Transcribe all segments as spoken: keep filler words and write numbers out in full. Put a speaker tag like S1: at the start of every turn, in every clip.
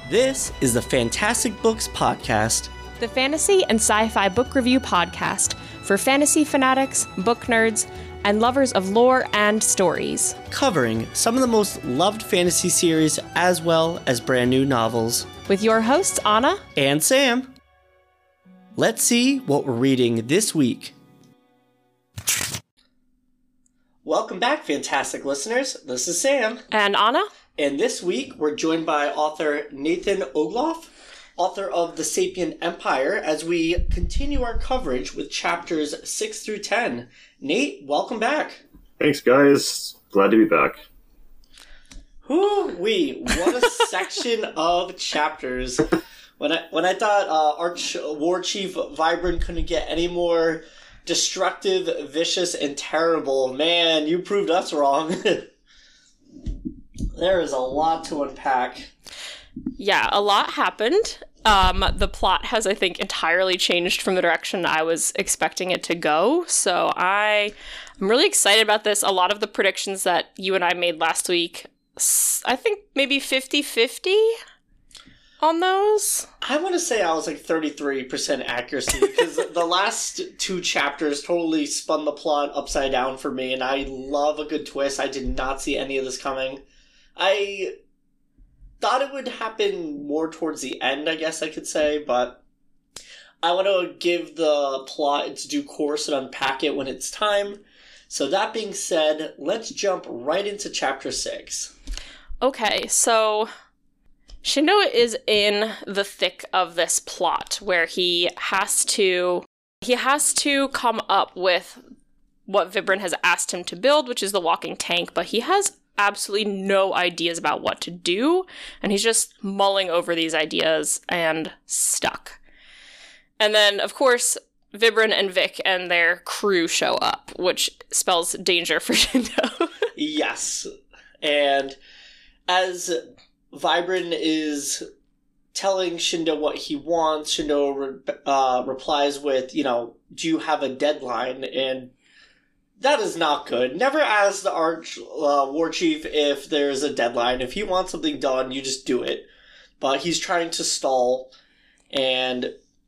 S1: This is the Fantastic Books Podcast,
S2: the fantasy and sci-fi book review podcast for fantasy fanatics, book nerds, and lovers of lore and stories.
S1: covering some of the most loved fantasy series as well as brand new novels.
S2: With your hosts, Anna
S1: And Sam. Let's see what we're reading this week. Welcome back, fantastic listeners. This is Sam.
S2: and Anna.
S1: And this week, we're joined by author Nathan Ogloff, author of The Sapient Empire, as we continue our coverage with chapters six through ten. Nate, welcome back.
S3: Thanks, guys. Glad to be back.
S1: Whoo-wee, what a section of chapters. When I when I thought uh, Arch War Chief Vibran couldn't get any more destructive, vicious, and terrible, man, you proved us wrong. There is a lot to unpack.
S2: Yeah, a lot happened. Um, the plot has, I think, entirely changed from the direction I was expecting it to go. So I, I'm really excited about this. A lot of the predictions that you and I made last week, I think maybe fifty-fifty on those.
S1: I want to say I was like thirty-three percent accuracy, because the last two chapters totally spun the plot upside down for me, and I love a good twist. I did not see any of this coming. I thought it would happen more towards the end, I guess I could say, but I want to give the plot its due course and unpack it when it's time. So that being said, let's jump right into chapter six.
S2: Okay, so Shindo is in the thick of this plot where he has to he has to come up with what Vibran has asked him to build, which is the walking tank, but he has absolutely no ideas about what to do, and he's just mulling over these ideas and stuck. And then, of course, Vibran and Vic and their crew show up, which spells danger for Shindo.
S1: Yes. And as Vibran is telling Shindo what he wants, Shindo re- uh, replies with, you know, do you have a deadline? And that is not good. Never ask the Arch uh, War Chief if there's a deadline. If he wants something done, you just do it. But he's trying to stall, and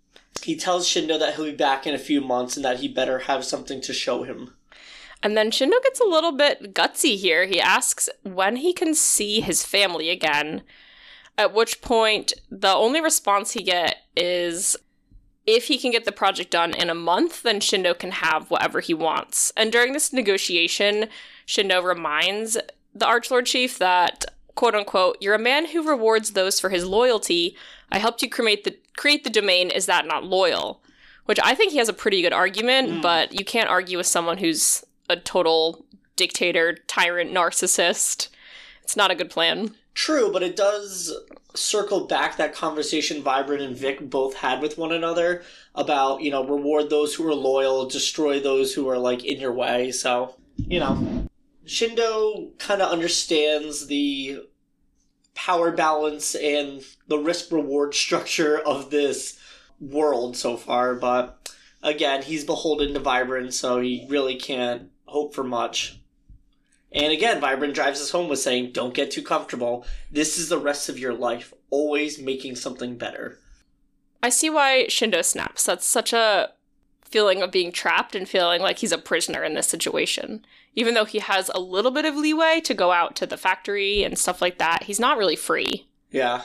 S1: he tells Shindo that he'll be back in a few months and that he better have something to show him.
S2: And then Shindo gets a little bit gutsy here. He asks when he can see his family again, at which point the only response he gets is if he can get the project done in a month, then Shindo can have whatever he wants. And during this negotiation, Shindo reminds the Archlord Chief that, quote-unquote, you're a man who rewards those for his loyalty. I helped you create the, create the domain. Is that not loyal? Which I think he has a pretty good argument, mm. but you can't argue with someone who's a total dictator, tyrant, narcissist. It's not a good plan.
S1: True, but it does circle back that conversation Vibran and Vic both had with one another about, you know, reward those who are loyal, destroy those who are, like, in your way. So, you know, Shindo kind of understands the power balance and the risk-reward structure of this world so far, but again, he's beholden to Vibran, so he really can't hope for much. And again, Vibran drives us home with saying, don't get too comfortable. This is the rest of your life, always making something better.
S2: I see why Shindo snaps. That's such a feeling of being trapped and feeling like he's a prisoner in this situation. Even though he has a little bit of leeway to go out to the factory and stuff like that, he's not really free.
S1: Yeah.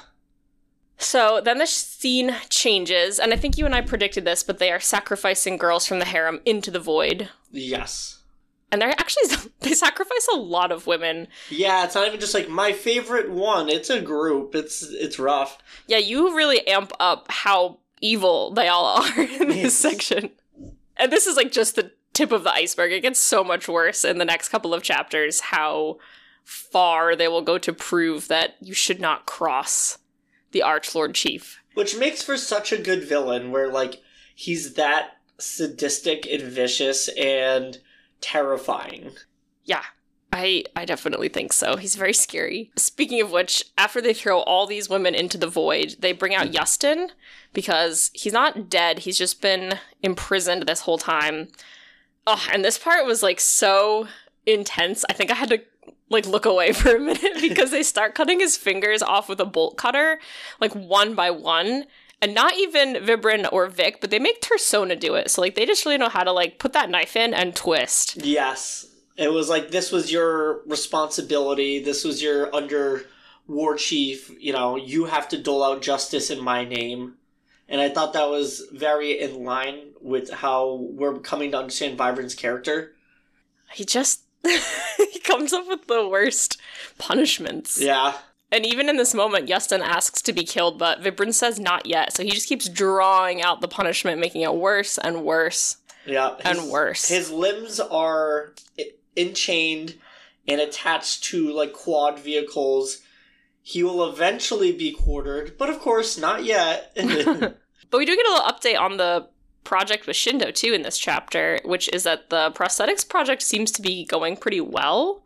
S2: So then the scene changes, and I think you and I predicted this, but they are sacrificing girls from the harem into the void.
S1: Yes.
S2: And they're actually, they sacrifice a lot of women.
S1: Yeah, it's not even just like my favorite one. It's a group. It's it's rough.
S2: Yeah, you really amp up how evil they all are in this yes. section. And this is like just the tip of the iceberg. It gets so much worse in the next couple of chapters, how far they will go to prove that you should not cross the Archlord Chief.
S1: Which makes for such a good villain, where, like, he's that sadistic and vicious and terrifying.
S2: Yeah, I I definitely think so. He's very scary. Speaking of which, after they throw all these women into the void, they bring out Yustin, because he's not dead, he's just been imprisoned this whole time. Oh, and this part was, like, so intense. I think I had to like look away for a minute because they start cutting his fingers off with a bolt cutter, like one by one. And not even Vibren or Vic, but they make Tersona do it. So like they just really know how to like put that knife in and twist.
S1: Yes. It was like, this was your responsibility. This was your under war chief. You know, you have to dole out justice in my name. And I thought that was very in line with how we're coming to understand Vibren's character.
S2: He just, he comes up with the worst punishments.
S1: Yeah.
S2: And even in this moment, Yustin asks to be killed, but Vibren says not yet. So he just keeps drawing out the punishment, making it worse and worse.
S1: Yeah. His,
S2: and worse.
S1: His limbs are enchained and attached to, like, quad vehicles. He will eventually be quartered, but of course, not yet.
S2: But we do get a little update on the project with Shindo, too, in this chapter, which is that the prosthetics project seems to be going pretty well.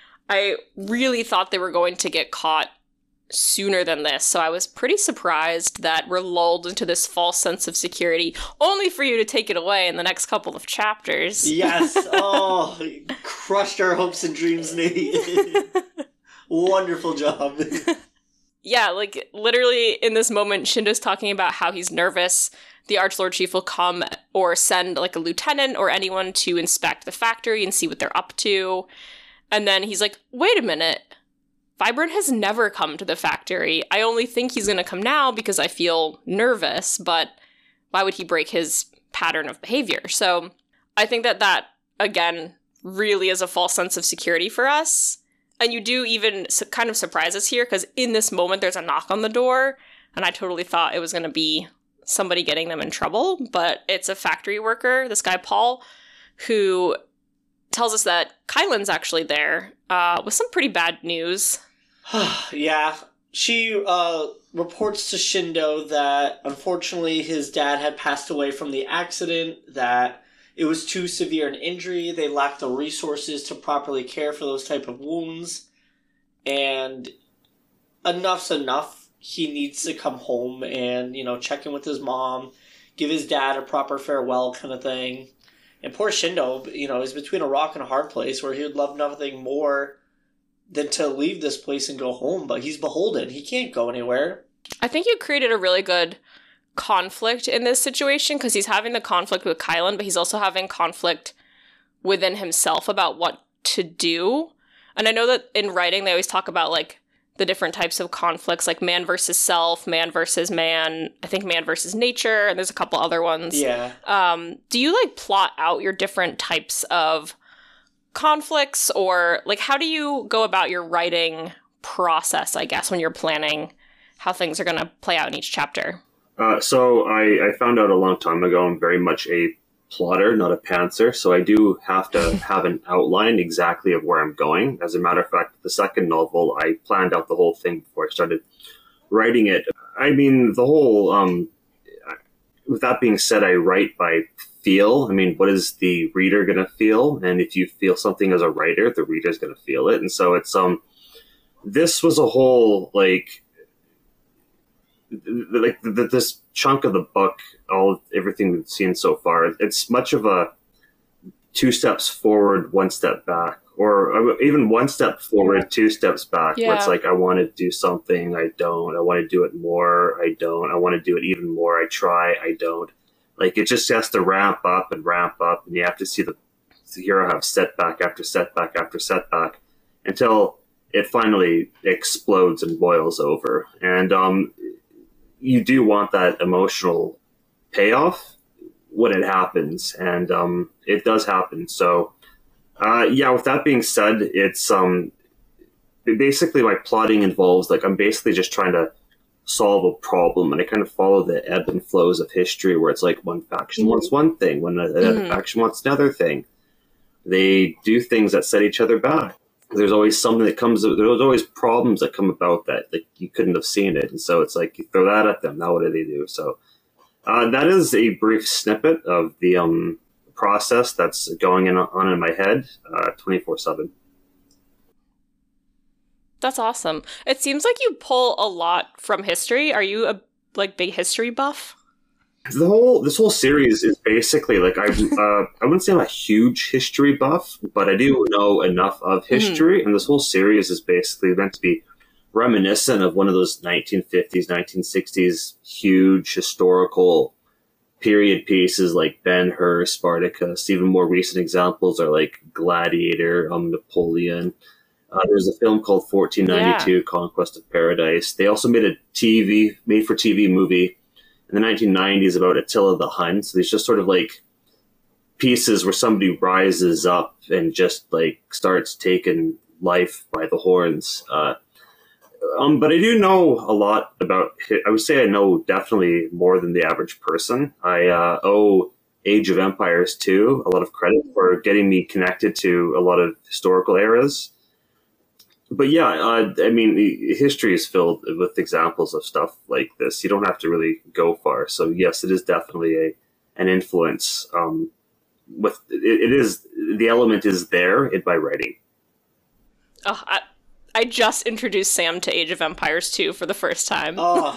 S2: I really thought they were going to get caught sooner than this, so I was pretty surprised that we're lulled into this false sense of security, only for you to take it away in the next couple of chapters.
S1: Yes. Oh, crushed our hopes and dreams, Nate. Wonderful job.
S2: Yeah, like, literally in this moment, Shindo's talking about how he's nervous. The Archlord Chief will come or send, like, a lieutenant or anyone to inspect the factory and see what they're up to. And then he's like, wait a minute. Vibren has never come to the factory. I only think he's going to come now because I feel nervous, but why would he break his pattern of behavior? So I think that that, again, really is a false sense of security for us. And you do even su- kind of surprise us here because in this moment there's a knock on the door, and I totally thought it was going to be somebody getting them in trouble, but it's a factory worker, this guy Paul, who tells us that Kylan's actually there, uh, with some pretty bad news.
S1: Yeah. She uh, reports to Shindo that, unfortunately, his dad had passed away from the accident, that it was too severe an injury, they lacked the resources to properly care for those type of wounds, and enough's enough. He needs to come home and, you know, check in with his mom, give his dad a proper farewell kind of thing. And poor Shindo, you know, is between a rock and a hard place where he would love nothing more than to leave this place and go home, but he's beholden. He can't go anywhere.
S2: I think you created a really good conflict in this situation because he's having the conflict with Kylan, but he's also having conflict within himself about what to do. And I know that in writing, they always talk about, like, the different types of conflicts, like man versus self, man versus man, I think man versus nature, and there's a couple other ones.
S1: Yeah.
S2: Um, do you, like, plot out your different types of conflicts, or, like, how do you go about your writing process, I guess, when you're planning how things are going to play out in each chapter?
S3: Uh, so I, I found out a long time ago I'm very much a plotter, not a pantser, so I do have to have an outline exactly of where I'm going. As a matter of fact, the second novel, I planned out the whole thing before I started writing it. I mean, the whole, um, with that being said, I write by feel. I mean, what is the reader going to feel? And if you feel something as a writer, the reader's going to feel it. And so it's, um, this was a whole, like, like this chunk of the book, all everything we've seen so far, it's much of a two steps forward, one step back, or even one step forward, two steps back.
S2: Yeah.
S3: Where it's like, I want to do something, I don't. I want to do it more, I don't. I want to do it even more, I try, I don't. Like, it just has to ramp up and ramp up, and you have to see the, the hero have setback after setback after setback until it finally explodes and boils over. And um, you do want that emotional payoff when it happens, and um, it does happen. So, uh, yeah, with that being said, it's um, basically my plotting involves, like, I'm basically just trying to solve a problem, and I kind of follow the ebb and flows of history, where it's like one faction mm-hmm. wants one thing, when another mm-hmm. faction wants another thing. They do things that set each other back. There's always something that comes, there's always problems that come about that, like, you couldn't have seen it. And so it's like, you throw that at them, now what do they do? So uh, that is a brief snippet of the um, process that's going in, on in my head uh, twenty-four seven.
S2: That's awesome. It seems like you pull a lot from history. Are you a, like, big history buff?
S3: The whole this whole series is basically like I uh, I wouldn't say I'm a huge history buff, but I do know enough of history, mm-hmm. and this whole series is basically meant to be reminiscent of one of those nineteen fifties, nineteen sixties huge historical period pieces like Ben-Hur, Spartacus. Even more recent examples are like Gladiator, um, Napoleon. Uh, there's a film called fourteen ninety-two, yeah. Conquest of Paradise. They also made a T V, made for T V movie in the nineteen nineties about Attila the Hun. So there's just sort of like pieces where somebody rises up and just like starts taking life by the horns. Uh, um, but I do know a lot about, I would say I know definitely more than the average person. I uh, owe Age of Empires two a lot of credit for getting me connected to a lot of historical eras. But yeah, uh, I mean, history is filled with examples of stuff like this. You don't have to really go far. So yes, it is definitely a an influence. Um, with it, it is the element is there in my writing.
S2: Oh, I, I just introduced Sam to Age of Empires two for the first time.
S1: Oh,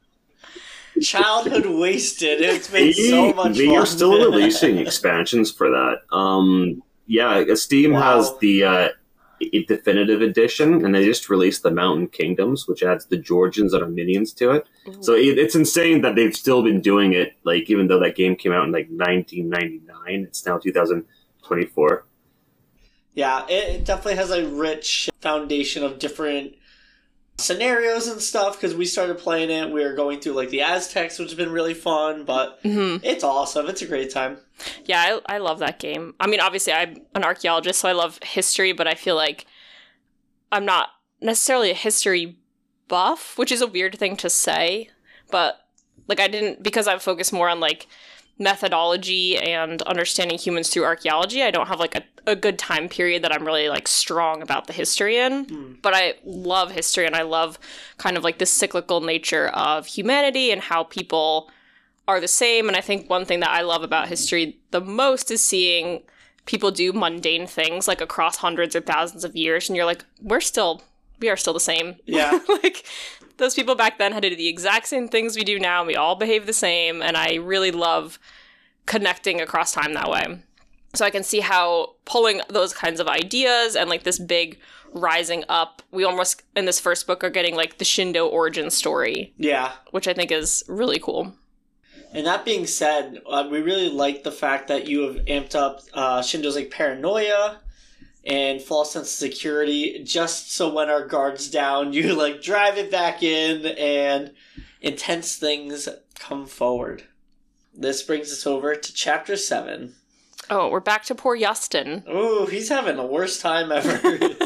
S1: childhood wasted. It's been
S3: they,
S1: so much
S3: they
S1: fun.
S3: They are still releasing expansions for that. Um, yeah, Steam wow. has the. Uh, A definitive edition, and they just released the Mountain Kingdoms, which adds the Georgians and Armenians to it. Mm-hmm. So it, it's insane that they've still been doing it, like, even though that game came out in, like, nineteen ninety-nine, it's now two thousand twenty-four.
S1: Yeah, it definitely has a rich foundation of different scenarios and stuff, because we started playing it, we were going through, like, the Aztecs, which has been really fun, but mm-hmm. it's awesome. It's a great time.
S2: Yeah, I, I love that game. I mean, obviously, I'm an archaeologist, so I love history, but I feel like I'm not necessarily a history buff, which is a weird thing to say, but, like, I didn't, because I focus more on, like, methodology and understanding humans through archaeology, I don't have, like, a, a good time period that I'm really, like, strong about the history in, mm. but I love history, and I love kind of, like, the cyclical nature of humanity and how people are the same. And I think one thing that I love about history the most is seeing people do mundane things like across hundreds or thousands of years, and you're like, we're still we are still the same.
S1: Yeah.
S2: Like, those people back then had to do the exact same things we do now, and we all behave the same, and I really love connecting across time that way. So I can see how pulling those kinds of ideas and like this big rising up, we almost in this first book are getting like the Shindo origin story.
S1: Yeah.
S2: Which I think is really cool.
S1: And that being said, uh, we really like the fact that you have amped up uh, Shindo's like paranoia and false sense of security, just so when our guard's down, you like drive it back in and intense things come forward. This brings us over to chapter seven.
S2: Oh, we're back to poor Justin.
S1: Oh, he's having the worst time ever.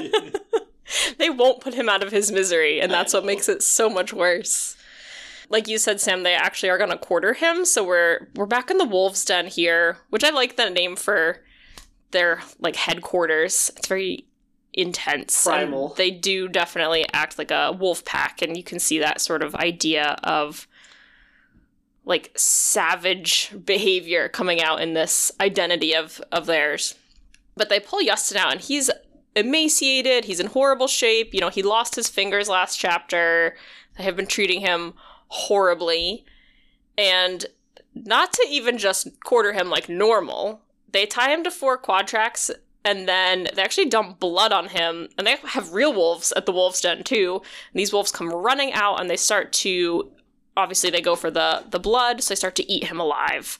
S2: They won't put him out of his misery, and that's what makes it so much worse. Like you said, Sam, they actually are going to quarter him, so we're we're back in the Wolves' Den here, which I like the name for their, like, headquarters. It's very intense.
S1: Primal.
S2: They do definitely act like a wolf pack, and you can see that sort of idea of, like, savage behavior coming out in this identity of, of theirs. But they pull Justin out, and he's emaciated, he's in horrible shape, you know, he lost his fingers last chapter, they have been treating him horribly, and not to even just quarter him like normal, they tie him to four quad tracks, and then they actually dump blood on him, and they have real wolves at the Wolves' Den too, and these wolves come running out, and they start to, obviously they go for the, the blood, so they start to eat him alive.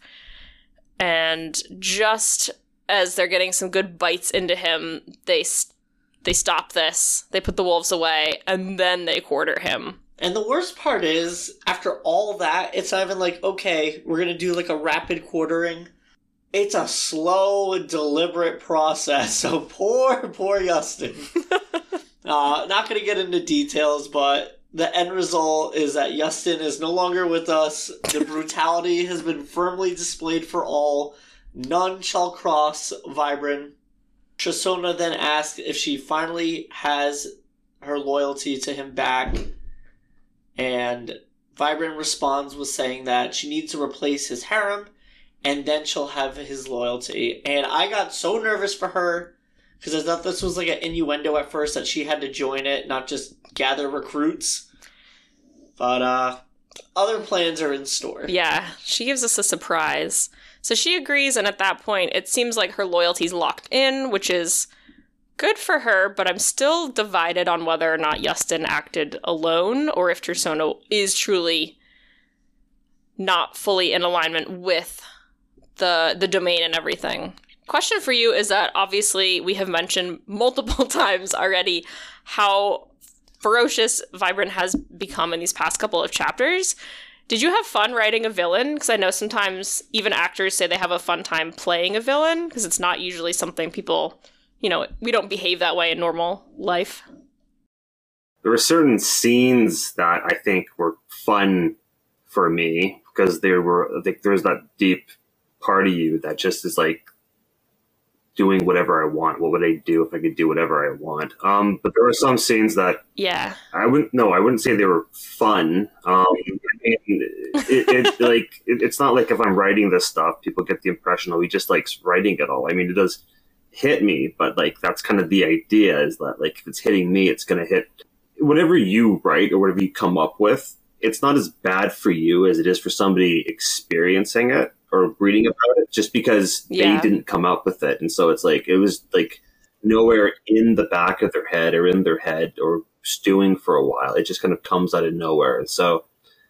S2: And just as they're getting some good bites into him, they they stop this, they put the wolves away, and then they quarter him.
S1: And the worst part is, after all that, it's not even like, okay, we're going to do like a rapid quartering. It's a slow, deliberate process. So poor, poor Justin. uh, not going to get into details, but the end result is that Justin is no longer with us. The brutality has been firmly displayed for all. None shall cross Vibren. Tristona then asks if she finally has her loyalty to him back. And Vibren responds with saying that she needs to replace his harem, and then she'll have his loyalty. And I got so nervous for her, because I thought this was like an innuendo at first, that she had to join it, not just gather recruits. But, uh, other plans are in store.
S2: Yeah, she gives us a surprise. So she agrees, and at that point, it seems like her loyalty's locked in, which is good for her, but I'm still divided on whether or not Yustin acted alone, or if Trsono is truly not fully in alignment with the the domain and everything. Question for you is that obviously we have mentioned multiple times already how ferocious Vibran has become in these past couple of chapters. Did you have fun writing a villain? Because I know sometimes even actors say they have a fun time playing a villain, because it's not usually something people, you know, we don't behave that way in normal life.
S3: There were certain scenes that I think were fun for me, because there were, I think there's that deep part of you that just is like, doing whatever I want. What would I do if I could do whatever I want? Um, but there were some scenes that
S2: yeah,
S3: I wouldn't. No, I wouldn't say they were fun. Um, it, it, it like it, it's not like if I'm writing this stuff, people get the impression, oh, he just likes writing it all. I mean, it does hit me, but like that's kind of the idea, is that like if it's hitting me, it's going to hit whatever you write or whatever you come up with. It's not as bad for you as it is for somebody experiencing it or reading about it, just because
S2: yeah.
S3: they didn't come up with it. And so it's like, it was like nowhere in the back of their head or in their head or stewing for a while. It just kind of comes out of nowhere. And so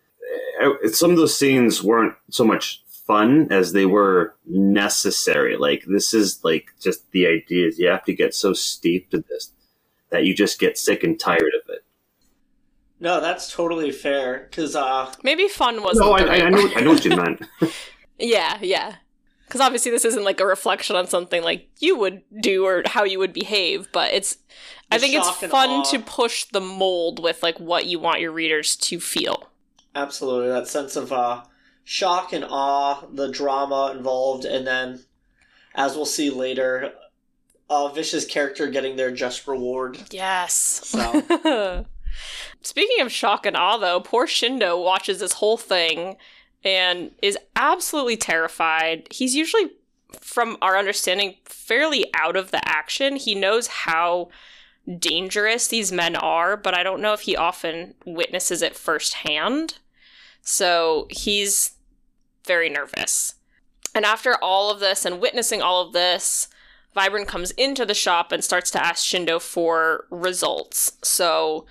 S3: uh, some of those scenes weren't so much fun as they were necessary. Like, this is like just the idea is you have to get so steeped in this that you just get sick and tired of it.
S1: No, that's totally fair. Because uh,
S2: maybe fun wasn't.
S3: No, I, I know. I know what you meant.
S2: Yeah, yeah. Because obviously this isn't like a reflection on something like you would do or how you would behave, but it's. The I think it's fun to push the mold with like what you want your readers to feel.
S1: Absolutely, that sense of uh, shock and awe, the drama involved, and then, as we'll see later, uh, Vish's character getting their just reward.
S2: Yes.
S1: So.
S2: Speaking of shock and awe, though, poor Shindo watches this whole thing and is absolutely terrified. He's usually, from our understanding, fairly out of the action. He knows how dangerous these men are, but I don't know if he often witnesses it firsthand. So he's very nervous. And after all of this and witnessing all of this, Vibran comes into the shop and starts to ask Shindo for results. So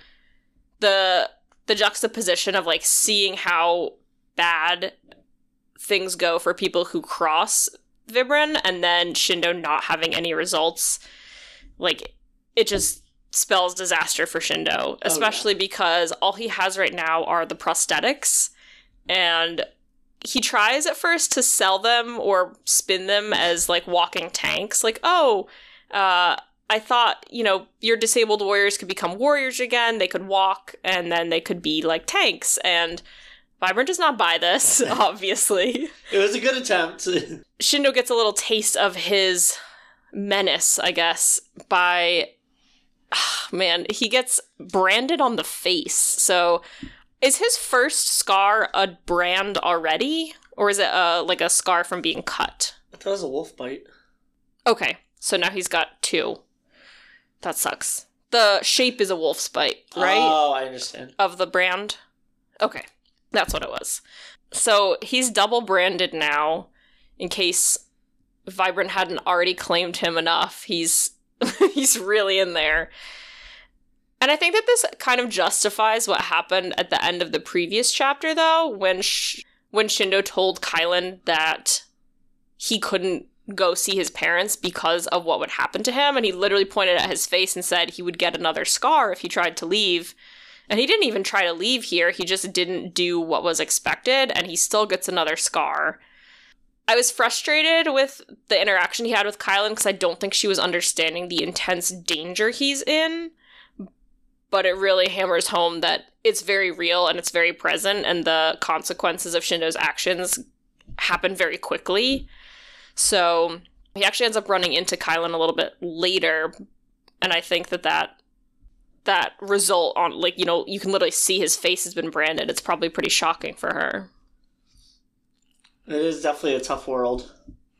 S2: the the juxtaposition of like seeing how bad things go for people who cross Vibran and then Shindo not having any results, like it just spells disaster for Shindo, especially oh, yeah. because all he has right now are the prosthetics, and he tries at first to sell them or spin them as like walking tanks, like, oh, uh I thought, you know, your disabled warriors could become warriors again, they could walk, and then they could be like tanks, and Vibran does not buy this, obviously.
S1: It was a good attempt.
S2: Shindo gets a little taste of his menace, I guess, by, oh, man, he gets branded on the face. So is his first scar a brand already? Or is it a, like a scar from being cut?
S1: I thought it was a wolf bite.
S2: Okay, so now he's got two. That sucks. The shape is a wolf's bite, right?
S1: Oh, I understand.
S2: Of the brand? Okay, that's what it was. So he's double branded now, in case Vibran hadn't already claimed him enough. He's he's really in there. And I think that this kind of justifies what happened at the end of the previous chapter, though, when Sh- when Shindo told Kylan that he couldn't go see his parents because of what would happen to him, and he literally pointed at his face and said he would get another scar if he tried to leave. And he didn't even try to leave here, he just didn't do what was expected, and he still gets another scar. I was frustrated with the interaction he had with Kylan because I don't think she was understanding the intense danger he's in, but it really hammers home that it's very real and it's very present, and the consequences of Shindo's actions happen very quickly. So he actually ends up running into Kylan a little bit later, and I think that that, that result on, like, you know, you can literally see his face has been branded. It's probably pretty shocking for her.
S1: It is definitely a tough world.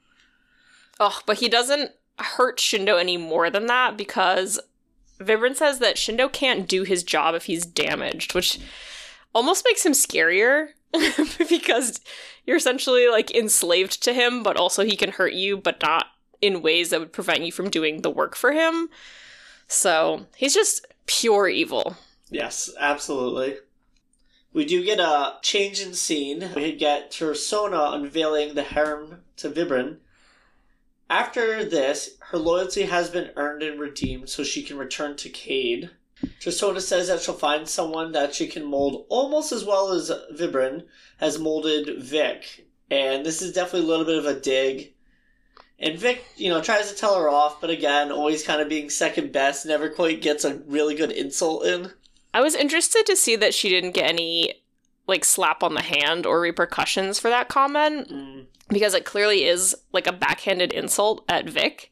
S2: Oh, but he doesn't hurt Shindo any more than that, because Vibran says that Shindo can't do his job if he's damaged, which almost makes him scarier, because you're essentially like enslaved to him, but also he can hurt you, but not in ways that would prevent you from doing the work for him. So he's just pure evil.
S1: Yes, absolutely. We do get a change in scene. We get Tersona unveiling the harem to Vibren. After this, her loyalty has been earned and redeemed so she can return to Cade. Tersona says that she'll find someone that she can mold almost as well as Vibren has molded Vic. And this is definitely a little bit of a dig. And Vic, you know, tries to tell her off, but again, always kind of being second best, never quite gets a really good insult in.
S2: I was interested to see that she didn't get any, like, slap on the hand or repercussions for that comment, mm. because it clearly is, like, a backhanded insult at Vic.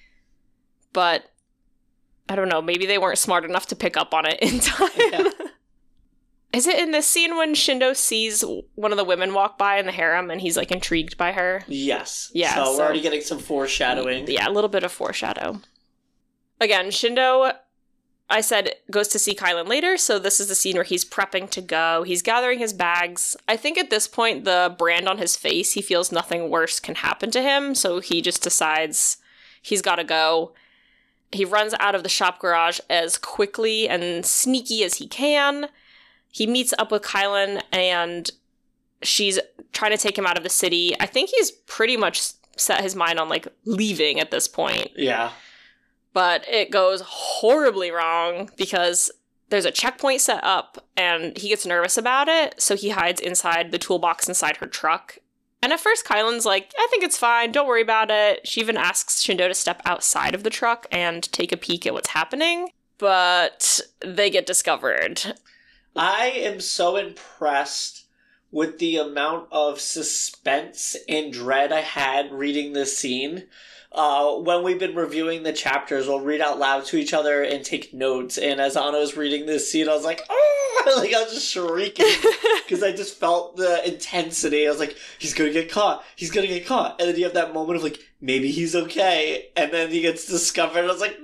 S2: But, I don't know, maybe they weren't smart enough to pick up on it in time. Yeah. Is it in this scene when Shindo sees one of the women walk by in the harem and he's, like, intrigued by her?
S1: Yes.
S2: Yeah.
S1: So,
S2: so
S1: we're already getting some foreshadowing.
S2: Yeah, a little bit of foreshadow. Again, Shindo, I said, goes to see Kylan later, so this is the scene where he's prepping to go. He's gathering his bags. I think at this point, the brand on his face, he feels nothing worse can happen to him, so he just decides he's got to go. He runs out of the shop garage as quickly and sneaky as he can. He meets up with Kylan, and she's trying to take him out of the city. I think he's pretty much set his mind on, like, leaving at this point.
S1: Yeah.
S2: But it goes horribly wrong because there's a checkpoint set up, and he gets nervous about it, so he hides inside the toolbox inside her truck. And at first, Kylan's like, I think it's fine, don't worry about it. She even asks Shindo to step outside of the truck and take a peek at what's happening. But they get discovered.
S1: I am so impressed with the amount of suspense and dread I had reading this scene. Uh, when we've been reviewing the chapters, we'll read out loud to each other and take notes. And as Anna was reading this scene, I was like, oh! Like, I was just shrieking because I just felt the intensity. I was like, he's gonna get caught. He's gonna get caught. And then you have that moment of like, maybe he's okay. And then he gets discovered. I was like,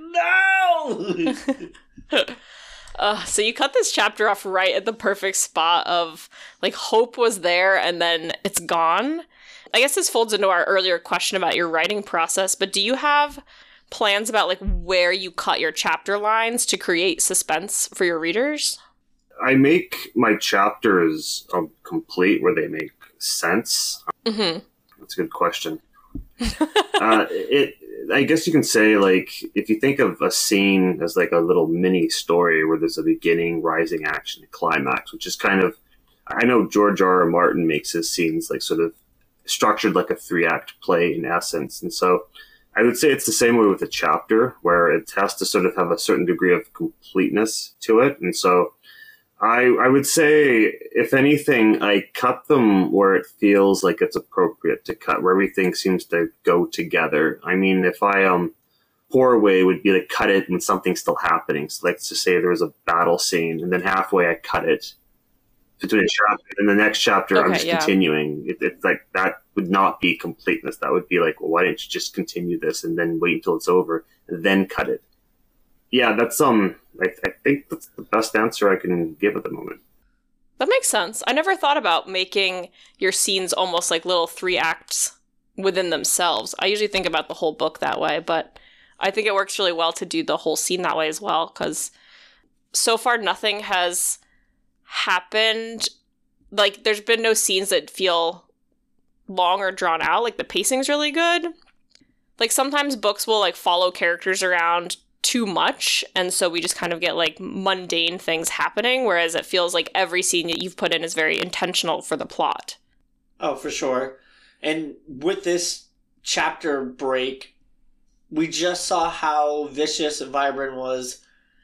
S1: no!
S2: Uh, so you cut this chapter off right at the perfect spot of, like, hope was there and then it's gone. I guess this folds into our earlier question about your writing process, but do you have plans about, like, where you cut your chapter lines to create suspense for your readers?
S3: I make my chapters um, complete where they make sense.
S2: Mm-hmm.
S3: That's a good question. uh, it. I guess you can say, like, if you think of a scene as like a little mini story where there's a beginning, rising action, and climax, which is kind of, I know George R. R. Martin makes his scenes like sort of structured like a three-act play in essence. And so I would say it's the same way with a chapter where it has to sort of have a certain degree of completeness to it. And so I, I would say, if anything, I cut them where it feels like it's appropriate to cut, where everything seems to go together. I mean, if I, um, poor way would be to cut it when something's still happening. So let's just say there was a battle scene and then halfway I cut it between a chapter and the next chapter
S2: okay,
S3: I'm just
S2: yeah.
S3: continuing. It, it's like, that would not be completeness. That would be like, well, why didn't you just continue this and then wait until it's over and then cut it? Yeah, that's, um, I, I think that's the best answer I can give at the moment.
S2: That makes sense. I never thought about making your scenes almost like little three acts within themselves. I usually think about the whole book that way, but I think it works really well to do the whole scene that way as well, because so far nothing has happened. Like, there's been no scenes that feel long or drawn out. Like, the pacing's really good. Like, sometimes books will, like, follow characters around too much, and so we just kind of get, like, mundane things happening, whereas it feels like every scene that you've put in is very intentional for the plot.
S1: Oh, for sure. And with this chapter break, we just saw how vicious Vibren was,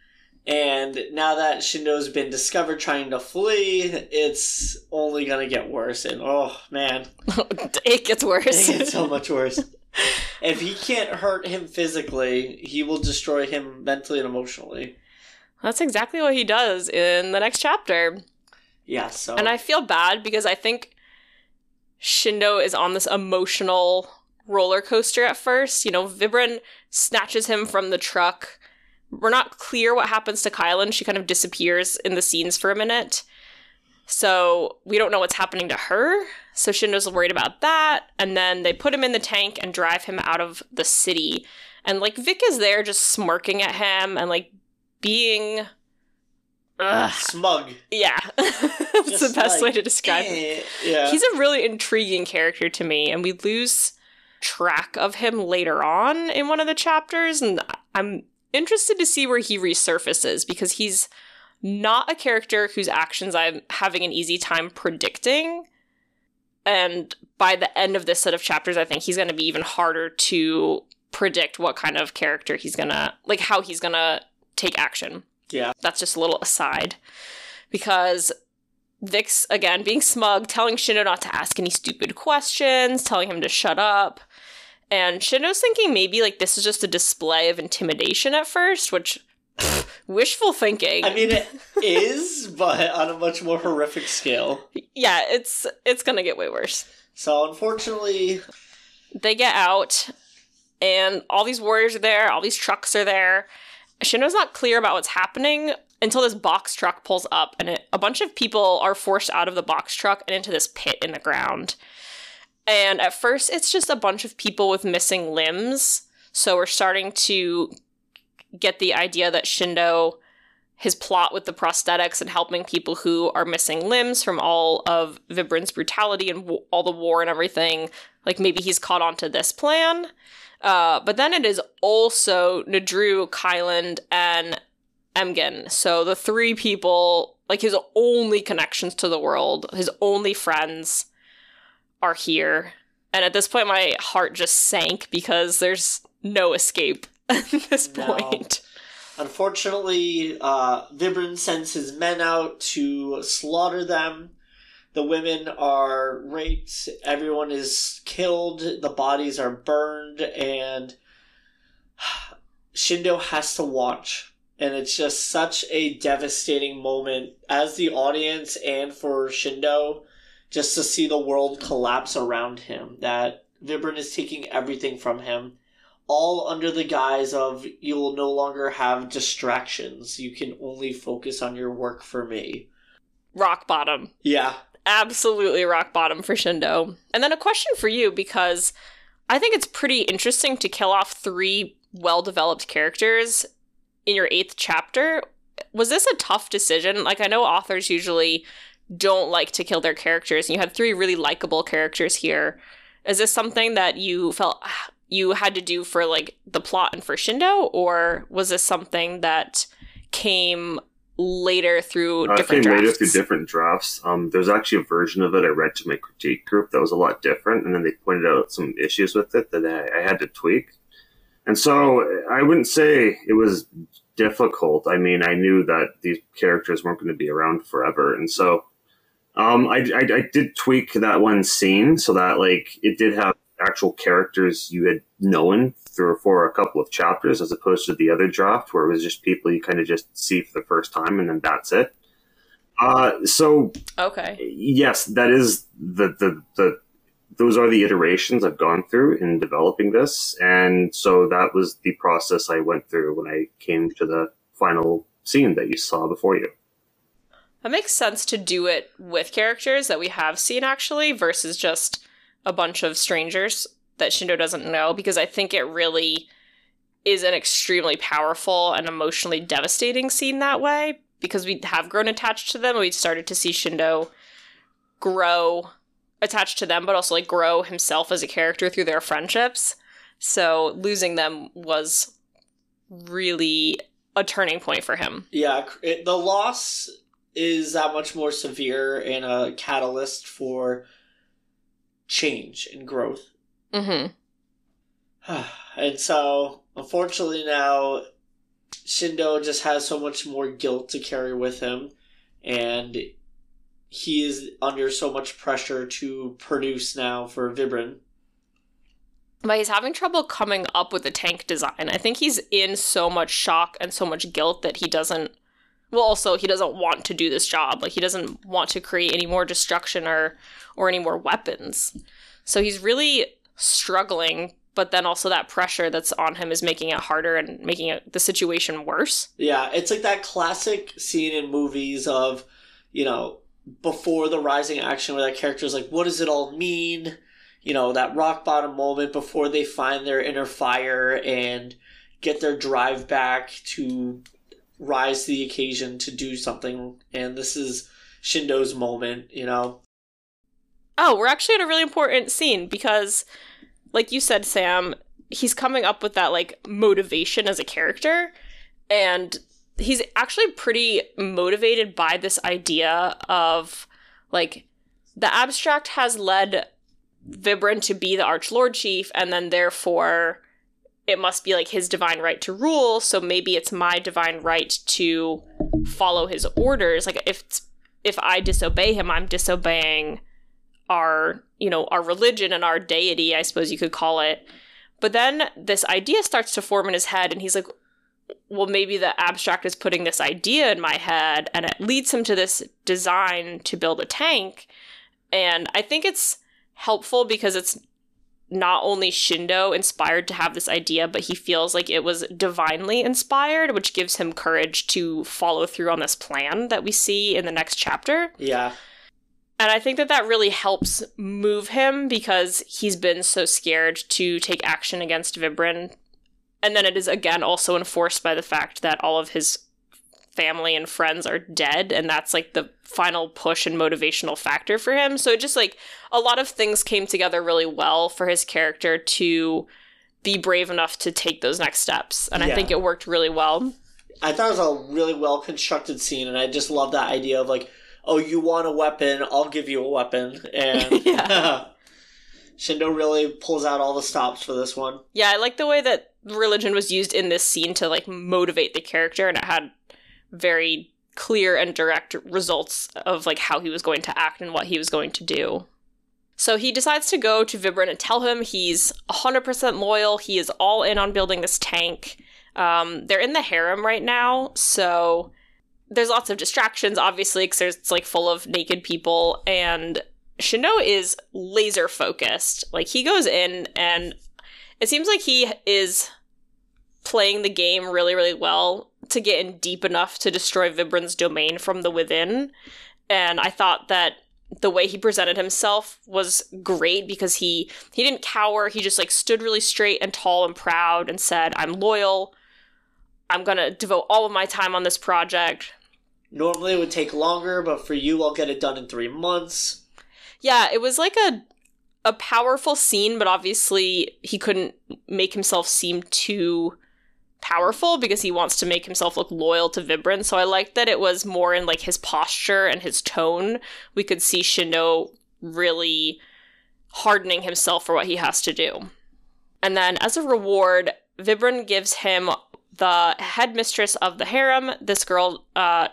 S1: and now that Shindo's been discovered trying to flee, it's only gonna get worse, and oh, man.
S2: It gets worse.
S1: It gets so much worse. If he can't hurt him physically, he will destroy him mentally and emotionally.
S2: That's exactly what he does in the next chapter.
S1: Yeah, so...
S2: And I feel bad because I think Shindo is on this emotional roller coaster at first. You know, Vibren snatches him from the truck. We're not clear what happens to Kylan. She kind of disappears in the scenes for a minute. So we don't know what's happening to her. So Shindo's worried about that. And then they put him in the tank and drive him out of the city. And, like, Vic is there just smirking at him and, like, being... Ugh.
S1: Smug.
S2: Yeah. That's the best
S1: like,
S2: way to describe
S1: eh,
S2: him.
S1: Yeah.
S2: He's a really intriguing character to me, and we lose track of him later on in one of the chapters, and I'm interested to see where he resurfaces, because he's not a character whose actions I'm having an easy time predicting. And by the end of this set of chapters, I think he's going to be even harder to predict what kind of character he's going to, like, how he's going to take action.
S1: Yeah.
S2: That's just a little aside. Because Vic's, again, being smug, telling Shindo not to ask any stupid questions, telling him to shut up. And Shindo's thinking maybe, like, this is just a display of intimidation at first, which, pff, wishful thinking.
S1: I mean, it is, but on a much more horrific scale.
S2: Yeah, it's it's gonna get way worse.
S1: So, unfortunately...
S2: They get out, and all these warriors are there, all these trucks are there. Shindo's not clear about what's happening until this box truck pulls up, and it, a bunch of people are forced out of the box truck and into this pit in the ground. And at first, it's just a bunch of people with missing limbs, so we're starting to get the idea that Shindo, his plot with the prosthetics and helping people who are missing limbs from all of Vibran's brutality and w- all the war and everything, like maybe he's caught on to this plan. Uh, but then it is also Nadru, Kyland, and Emgen. So the three people, like his only connections to the world, his only friends are here. And at this point, my heart just sank because there's no escape at this
S1: No.
S2: point.
S1: Unfortunately, uh, Vibran sends his men out to slaughter them. The women are raped, everyone is killed, the bodies are burned, and Shindo has to watch. And it's just such a devastating moment as the audience and for Shindo, just to see the world collapse around him, that Vibran is taking everything from him, all under the guise of, you will no longer have distractions, you can only focus on your work for me.
S2: Rock bottom.
S1: Yeah.
S2: Absolutely rock bottom for Shindo. And then a question for you, because I think it's pretty interesting to kill off three well-developed characters in your eighth chapter. Was this a tough decision? Like, I know authors usually don't like to kill their characters, and you had three really likable characters here. Is this something that you felt you had to do for, like, the plot and for Shindo, or was this something that came later through
S3: uh,
S2: different
S3: came
S2: drafts?
S3: later through different drafts. Um, there's actually a version of it I read to my critique group that was a lot different, and then they pointed out some issues with it that I, I had to tweak. And so I wouldn't say it was difficult. I mean, I knew that these characters weren't going to be around forever, and so um, I, I, I did tweak that one scene so that, like, it did have actual characters you had known through for a couple of chapters, as opposed to the other draft where it was just people you kind of just see for the first time and then that's it. Uh, so
S2: Okay.
S3: yes, that is the, the, the, those are the iterations I've gone through in developing this. And so that was the process I went through when I came to the final scene that you saw before you.
S2: That makes sense to do it with characters that we have seen, actually, versus just a bunch of strangers that Shindo doesn't know, because I think it really is an extremely powerful and emotionally devastating scene that way, because we have grown attached to them, and we started to see Shindo grow attached to them, but also, like, grow himself as a character through their friendships. So losing them was really a turning point for him.
S1: Yeah, it, the loss is that much more severe and a catalyst for change and growth.
S2: Mm-hmm.
S1: And so, unfortunately now, Shindo just has so much more guilt to carry with him, and he is under so much pressure to produce now for Vibran.
S2: But he's having trouble coming up with a tank design. I think he's in so much shock and so much guilt that he doesn't... Well, also, he doesn't want to do this job. Like, he doesn't want to create any more destruction or, or any more weapons. So he's really struggling, but then also that pressure that's on him is making it harder and making it, the situation worse.
S1: Yeah, it's like that classic scene in movies of, you know, before the rising action where that character is like, what does it all mean? You know, that rock bottom moment before they find their inner fire and get their drive back to rise to the occasion to do something. And this is Shindo's moment, you know?
S2: Oh, we're actually at a really important scene because, like you said, Sam, he's coming up with that, like, motivation as a character. And he's actually pretty motivated by this idea of, like, the abstract has led Vibren to be the Archlord Chief, and then therefore it must be, like, his divine right to rule, so maybe it's my divine right to follow his orders. Like, if if I disobey him, I'm disobeying our, you know, our religion and our deity, I suppose you could call it. But then this idea starts to form in his head, and he's like, well, maybe the abstract is putting this idea in my head, and it leads him to this design to build a tank. And I think it's helpful because it's not only Shindo inspired to have this idea, but he feels like it was divinely inspired, which gives him courage to follow through on this plan that we see in the next chapter.
S1: Yeah.
S2: And I think that that really helps move him because he's been so scared to take action against Vibren. And then it is, again, also enforced by the fact that all of his family and friends are dead, and that's, like, the final push and motivational factor for him. So it just, like, a lot of things came together really well for his character to be brave enough to take those next steps. And yeah. I think it worked really well.
S1: I thought it was a really well-constructed scene, and I just love that idea of, like, oh, you want a weapon, I'll give you a weapon. And yeah. Shindo really pulls out all the stops for this one.
S2: Yeah, I like the way that religion was used in this scene to, like, motivate the character, and it had very clear and direct results of, like, how he was going to act and what he was going to do. So he decides to go to Vibren and tell him he's one hundred percent loyal, he is all in on building this tank. Um, they're in the harem right now, so there's lots of distractions, obviously, because it's, like, full of naked people, and Shindo is laser focused. Like, he goes in, and it seems like he is playing the game really, really well to get in deep enough to destroy Vibren's domain from the within. And I thought that the way he presented himself was great because he he didn't cower. He just, like, stood really straight and tall and proud and said, I'm loyal. I'm going to devote all of my time on this project.
S1: Normally it would take longer, but for you, I'll get it done in three months.
S2: Yeah, it was like a a powerful scene, but obviously he couldn't make himself seem too powerful because he wants to make himself look loyal to Vibren. So I liked that it was more in, like, his posture and his tone. We could see Shindo really hardening himself for what he has to do. And then as a reward, Vibren gives him the headmistress of the harem, this girl, uh,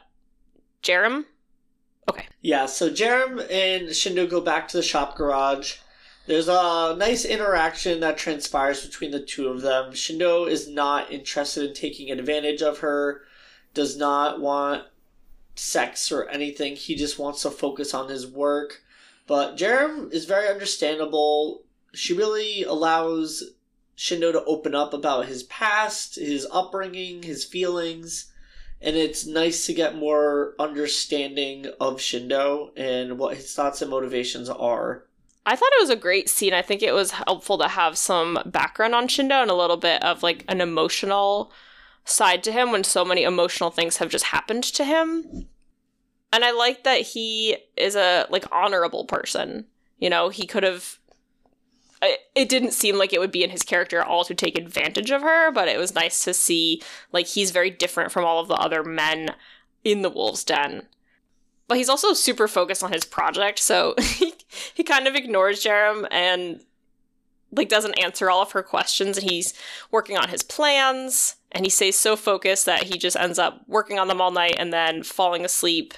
S2: Jerem. Okay.
S1: Yeah, so Jerem and Shindo go back to the shop garage. There's a nice interaction that transpires between the two of them. Shindo is not interested in taking advantage of her, does not want sex or anything. He just wants to focus on his work. But Jerem is very understandable. She really allows Shindo to open up about his past, his upbringing, his feelings. And it's nice to get more understanding of Shindo and what his thoughts and motivations are.
S2: I thought it was a great scene. I think it was helpful to have some background on Shindo and a little bit of, like, an emotional side to him when so many emotional things have just happened to him. And I like that he is a, like, honorable person. You know, he could have... It didn't seem like it would be in his character at all to take advantage of her, but it was nice to see, like, he's very different from all of the other men in the Wolves' Den. But he's also super focused on his project, so he, he kind of ignores Jerem and, like, doesn't answer all of her questions, and he's working on his plans, and he stays so focused that he just ends up working on them all night and then falling asleep.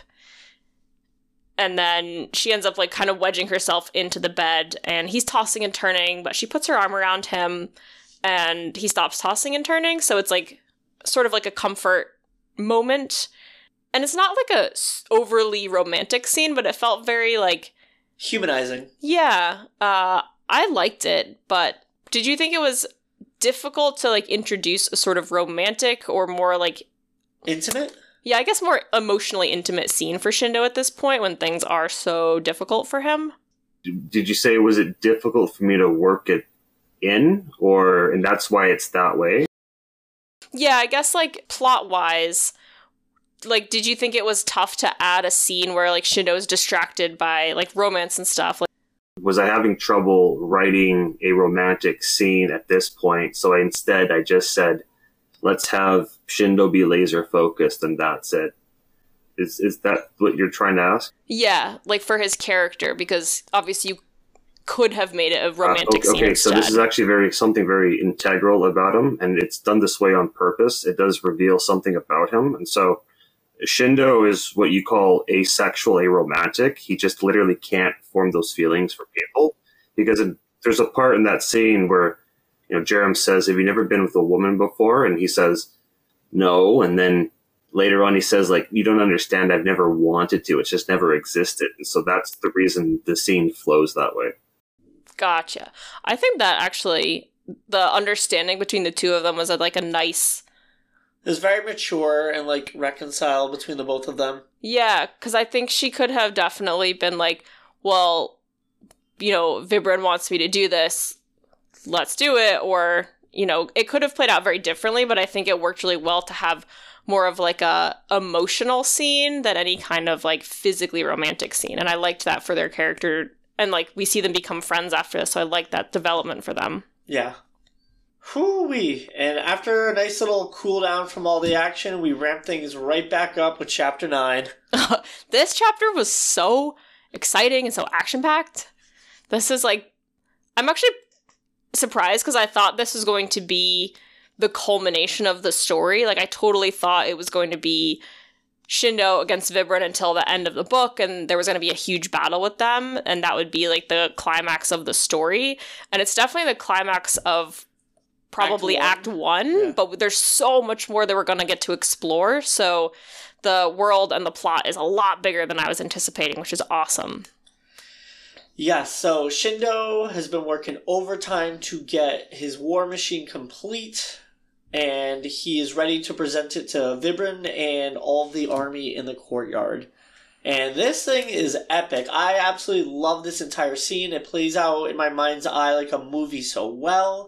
S2: And then she ends up, like, kind of wedging herself into the bed, and he's tossing and turning, but she puts her arm around him, and he stops tossing and turning, so it's, like, sort of like a comfort moment. And it's not, like, a overly romantic scene, but it felt very, like...
S1: humanizing.
S2: Yeah. Uh, I liked it, but did you think it was difficult to, like, introduce a sort of romantic or more, like...
S1: intimate?
S2: Yeah, I guess more emotionally intimate scene for Shindo at this point when things are so difficult for him.
S3: Did you say, was it difficult for me to work it in, or, and that's why it's that way?
S2: Yeah, I guess, like, plot-wise, like, did you think it was tough to add a scene where, like, Shindo is distracted by, like, romance and stuff? Like,
S3: was I having trouble writing a romantic scene at this point? So I, instead, I just said, let's have Shindo be laser focused, and that's it. Is is that what you're trying to ask?
S2: Yeah, like for his character, because obviously you could have made it a romantic
S3: uh, okay,
S2: scene
S3: okay,
S2: instead.
S3: So this is actually very something very integral about him, and it's done this way on purpose. It does reveal something about him, and so Shindo is what you call asexual, aromantic. He just literally can't form those feelings for people, because in, there's a part in that scene where, you know, Jerem says, have you never been with a woman before? And he says, no. And then later on he says, like, you don't understand, I've never wanted to. It's just never existed. And so that's the reason the scene flows that way.
S2: Gotcha. I think that actually the understanding between the two of them was a, like a nice...
S1: It was very mature and, like, reconciled between the both of them.
S2: Yeah, because I think she could have definitely been like, well, you know, Vibran wants me to do this, let's do it. Or, you know, it could have played out very differently, but I think it worked really well to have more of, like, a emotional scene than any kind of, like, physically romantic scene. And I liked that for their character. And, like, we see them become friends after this, so I like that development for them.
S1: Yeah. Whoo-wee. And after a nice little cool down from all the action, we ramp things right back up with Chapter nine.
S2: This chapter was so exciting and so action-packed. This is, like... I'm actually surprised, because I thought this was going to be the culmination of the story. Like, I totally thought it was going to be Shindo against Vibran until the end of the book, and there was going to be a huge battle with them, and that would be, like, the climax of the story. And it's definitely the climax of... probably Act One, Act one yeah. But there's so much more that we're going to get to explore, so the world and the plot is a lot bigger than I was anticipating, which is awesome.
S1: Yes, so Shindo has been working overtime to get his war machine complete, and he is ready to present it to Vibran and all of the army in the courtyard. And this thing is epic. I absolutely love this entire scene. It plays out in my mind's eye like a movie so well.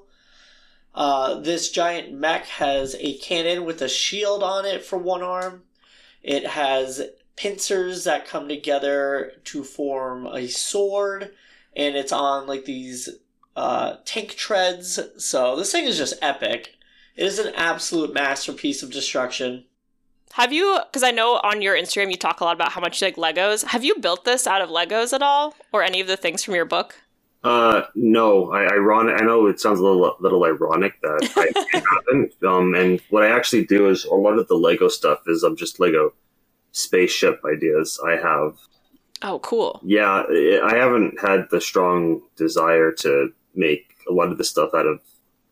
S1: Uh, this giant mech has a cannon with a shield on it for one arm. It has pincers that come together to form a sword, and it's on like these uh, tank treads. So this thing is just epic. It is an absolute masterpiece of destruction.
S2: Have you, because I know on your Instagram you talk a lot about how much you like Legos. Have you built this out of Legos at all? Or any of the things from your book?
S3: Uh, no, I, ironic, I know it sounds a little, little ironic that I haven't. Um, and what I actually do is a lot of the Lego stuff is um, just Lego spaceship ideas I have.
S2: Oh, cool.
S3: Yeah, I haven't had the strong desire to make a lot of the stuff out of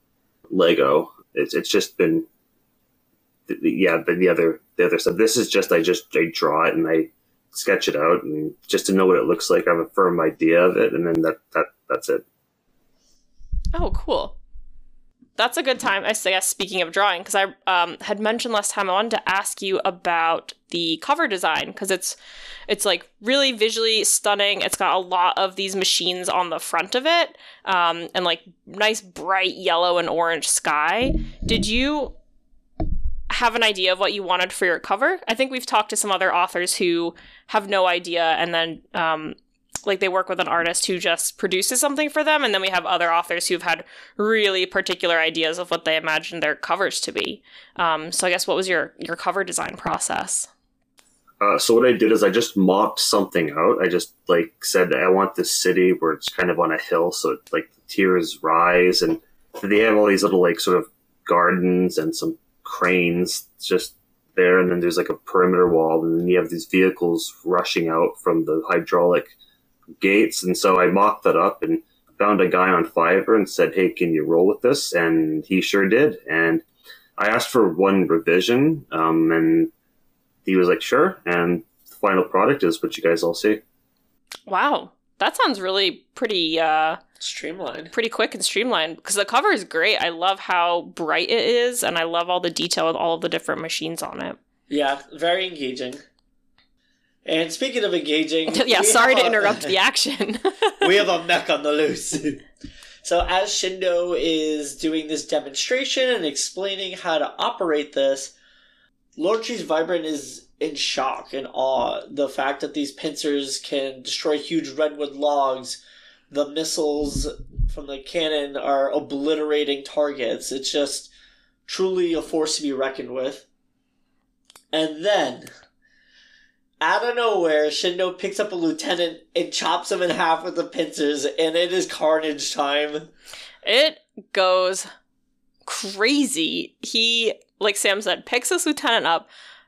S3: Lego. It's it's just been, yeah, the, the other the other stuff. This is just I just I draw it and I sketch it out, and just to know what it looks like, I have a firm idea of it, and then that that that's it.
S2: Oh, cool. That's a good time, I guess, speaking of drawing, because I um, had mentioned last time I wanted to ask you about the cover design, because it's, it's like really visually stunning. It's got a lot of these machines on the front of it, um, and like nice bright yellow and orange sky. Did you have an idea of what you wanted for your cover? I think we've talked to some other authors who have no idea, and then um, like they work with an artist who just produces something for them, and then we have other authors who've had really particular ideas of what they imagine their covers to be. Um, so I guess what was your, your cover design process?
S3: Uh, so what I did is I just mocked something out. I just like said, I want this city where it's kind of on a hill, so it, like the tiers rise, and they have all these little like sort of gardens and some cranes just there, and then there's like a perimeter wall, and then you have these vehicles rushing out from the hydraulic gates. And so I mocked that up and found a guy on Fiverr and said, hey, can you roll with this? And he sure did. And I asked for one revision, um, and he was like, sure. And the final product is what you guys all see.
S2: Wow. That sounds really pretty uh
S1: streamlined. Pretty
S2: quick and streamlined, because the cover is great. I love how bright it is, and I love all the detail with all of the different machines on it.
S1: Yeah, very engaging. And speaking of engaging...
S2: yeah, sorry to
S1: a,
S2: interrupt the action.
S1: we have a mech on the loose. So as Shindo is doing this demonstration and explaining how to operate this, Lord Tree's Vibrant is in shock and awe. The fact that these pincers can destroy huge redwood logs, the missiles from the cannon are obliterating targets. It's just truly a force to be reckoned with. And then... out of nowhere, Shindo picks up a lieutenant and chops him in half with the pincers, and it is carnage time.
S2: It goes crazy. He, like Sam said, picks this lieutenant up,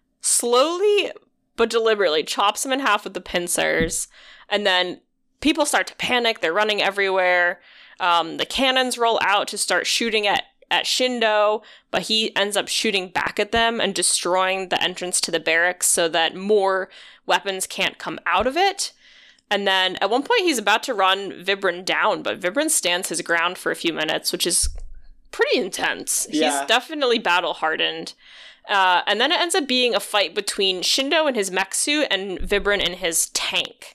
S2: slowly but deliberately chops him in half with the pincers, and then people start to panic. They're running everywhere. Um, the cannons roll out to start shooting at at Shindo, but he ends up shooting back at them and destroying the entrance to the barracks so that more weapons can't come out of it. And then at one point he's about to run Vibran down, but Vibran stands his ground for a few minutes, which is pretty intense.
S1: Yeah.
S2: He's definitely battle-hardened. Uh, and then it ends up being a fight between Shindo in his mech suit and Vibran in his tank.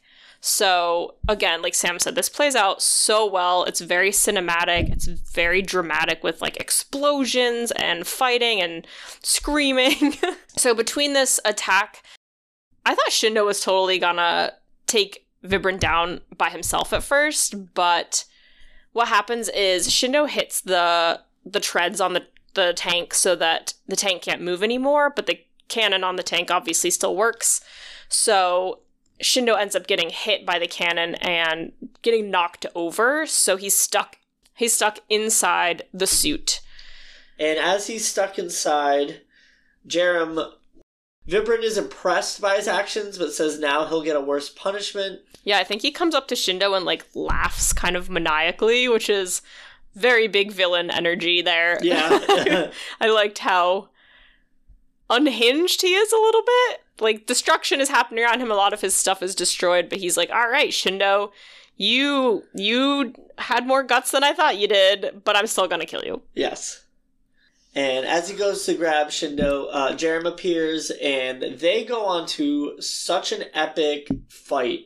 S2: So, again, like Sam said, this plays out so well. It's very cinematic. It's very dramatic with, like, explosions and fighting and screaming. So between this attack, I thought Shindo was totally gonna take Vibran down by himself at first, but what happens is Shindo hits the the treads on the, the tank so that the tank can't move anymore, but the cannon on the tank obviously still works. So... Shindo ends up getting hit by the cannon and getting knocked over, so he's stuck he's stuck inside the suit.
S1: And as he's stuck inside, Jerem, Vibran is impressed by his actions, but says now he'll get a worse punishment.
S2: Yeah, I think he comes up to Shindo and, like, laughs kind of maniacally, which is very big villain energy there.
S1: Yeah.
S2: I liked how unhinged he is a little bit. Like, destruction is happening around him. A lot of his stuff is destroyed, but he's like, all right, Shindo, you you had more guts than I thought you did, but I'm still gonna kill you.
S1: Yes. And as he goes to grab Shindo, uh, Jerem appears, and they go on to such an epic fight.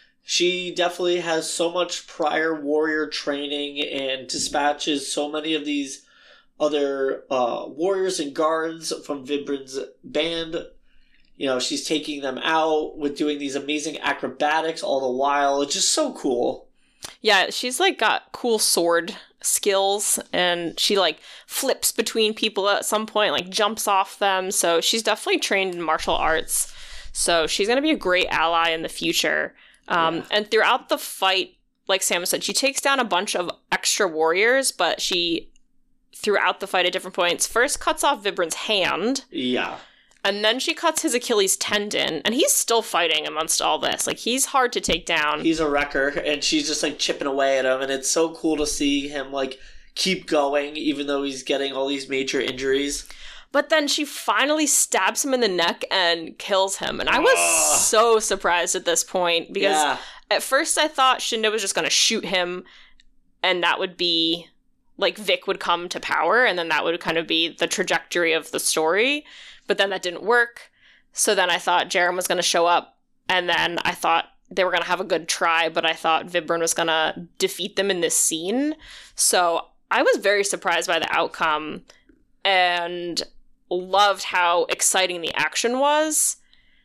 S1: She definitely has so much prior warrior training and dispatches so many of these other uh, warriors and guards from Vibran's band. You know, she's taking them out with doing these amazing acrobatics all the while. It's just so cool.
S2: Yeah, she's, like, got cool sword skills, and she, like, flips between people at some point, like, jumps off them. So she's definitely trained in martial arts. So she's going to be a great ally in the future. Um, yeah. And throughout the fight, like Sam said, she takes down a bunch of extra warriors, but she, throughout the fight at different points, first cuts off Vibran's hand.
S1: Yeah.
S2: And then she cuts his Achilles tendon, and he's still fighting amongst all this. Like, he's hard to take down.
S1: He's a wrecker, and she's just, like, chipping away at him, and it's so cool to see him, like, keep going, even though he's getting all these major injuries.
S2: But then she finally stabs him in the neck and kills him, and I was Ugh. so surprised at this point, because yeah. at first I thought Shindo was just going to shoot him, and that would be, like, Vic would come to power, and then that would kind of be the trajectory of the story. But then that didn't work. So then I thought Jerem was going to show up. And then I thought they were going to have a good try. But I thought Vibran was going to defeat them in this scene. So I was very surprised by the outcome. And loved how exciting the action was.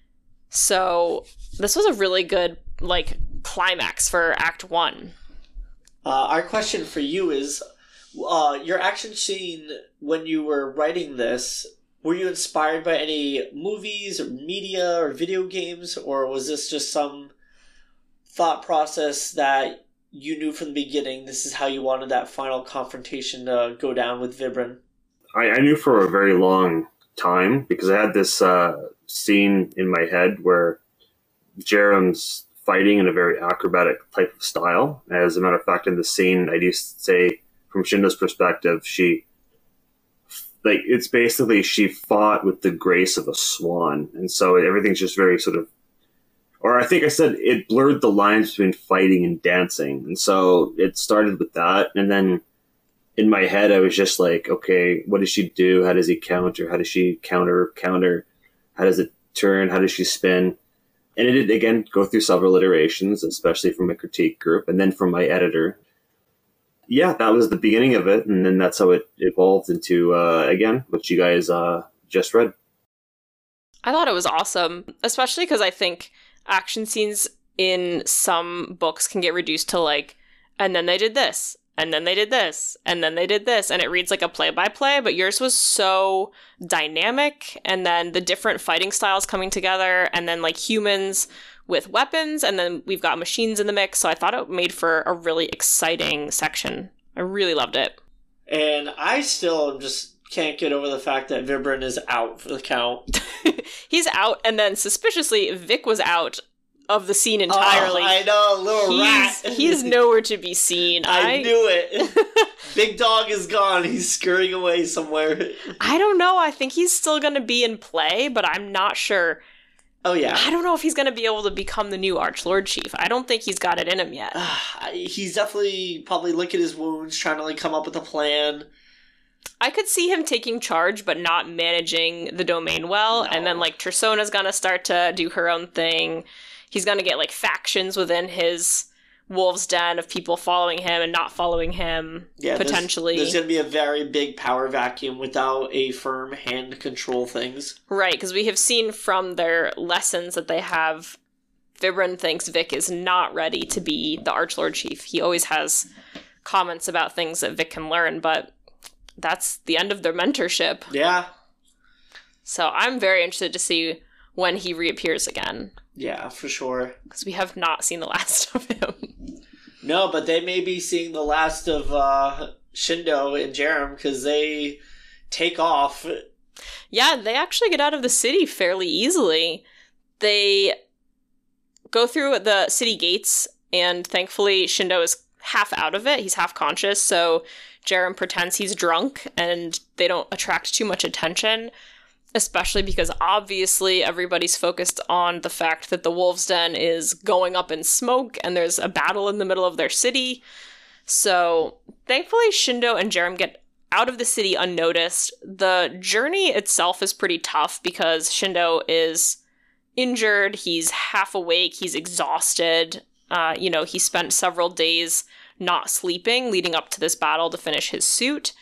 S2: So this was a really good, like, climax for Act One.
S1: Uh, our question for you is, uh, your action scene when you were writing this... were you inspired by any movies or media or video games, or was this just some thought process that you knew from the beginning this is how you wanted that final confrontation to go down with Vibran?
S3: I, I knew for a very long time, because I had this uh, scene in my head where Jerem's fighting in a very acrobatic type of style. As a matter of fact, in the scene, I used to say, from Shindo's perspective, she... like, it's basically she fought with the grace of a swan. And so everything's just very sort of, or I think I said it blurred the lines between fighting and dancing. And so it started with that. And then in my head, I was just like, okay, what does she do? How does he counter? How does she counter, counter? How does it turn? How does she spin? And it did, again, go through several iterations, especially from my critique group and then from my editor. Yeah, that was the beginning of it. And then that's how it evolved into, uh, again, what you guys uh, just read.
S2: I thought it was awesome, especially because I think action scenes in some books can get reduced to like, and then they did this, and then they did this, and then they did this, and it reads like a play-by-play, but yours was so dynamic, and then the different fighting styles coming together, and then like humans with weapons, and then we've got machines in the mix, so I thought it made for a really exciting section. I really loved it.
S1: And I still just can't get over the fact that Vibram is out for the count.
S2: He's out, and then suspiciously, Vic was out of the scene entirely.
S1: Oh, I know, little
S2: he's,
S1: rat.
S2: He's nowhere to be seen.
S1: I,
S2: I
S1: knew it. Big Dog is gone. He's scurrying away somewhere.
S2: I don't know. I think he's still going to be in play, but I'm not sure.
S1: Oh, yeah.
S2: I don't know if he's going to be able to become the new Archlord Chief. I don't think he's got it in him yet.
S1: He's definitely probably licking his wounds, trying to like come up with a plan.
S2: I could see him taking charge, but not managing the domain well. No. And then, like, Tersona's gonna start to do her own thing. He's gonna get, like, factions within his wolf's den of people following him and not following him, yeah, potentially.
S1: There's, there's gonna be a very big power vacuum without a firm hand to control things.
S2: Right, because we have seen from their lessons that they have, Vibram thinks Vic is not ready to be the Archlord Chief. He always has comments about things that Vic can learn, but that's the end of their mentorship.
S1: Yeah.
S2: So I'm very interested to see when he reappears again.
S1: Yeah, for sure.
S2: Because we have not seen the last of him.
S1: No, but they may be seeing the last of uh, Shindo and Jerem because they take off.
S2: Yeah, they actually get out of the city fairly easily. They go through the city gates, and thankfully Shindo is half out of it. He's half conscious, so Jerem pretends he's drunk, and they don't attract too much attention, especially because obviously everybody's focused on the fact that the Wolves' Den is going up in smoke, and there's a battle in the middle of their city. So thankfully Shindo and Jerem get out of the city unnoticed. The journey itself is pretty tough because Shindo is injured, he's half awake, he's exhausted. Uh, you know, he spent several days not sleeping leading up to this battle to finish his suit.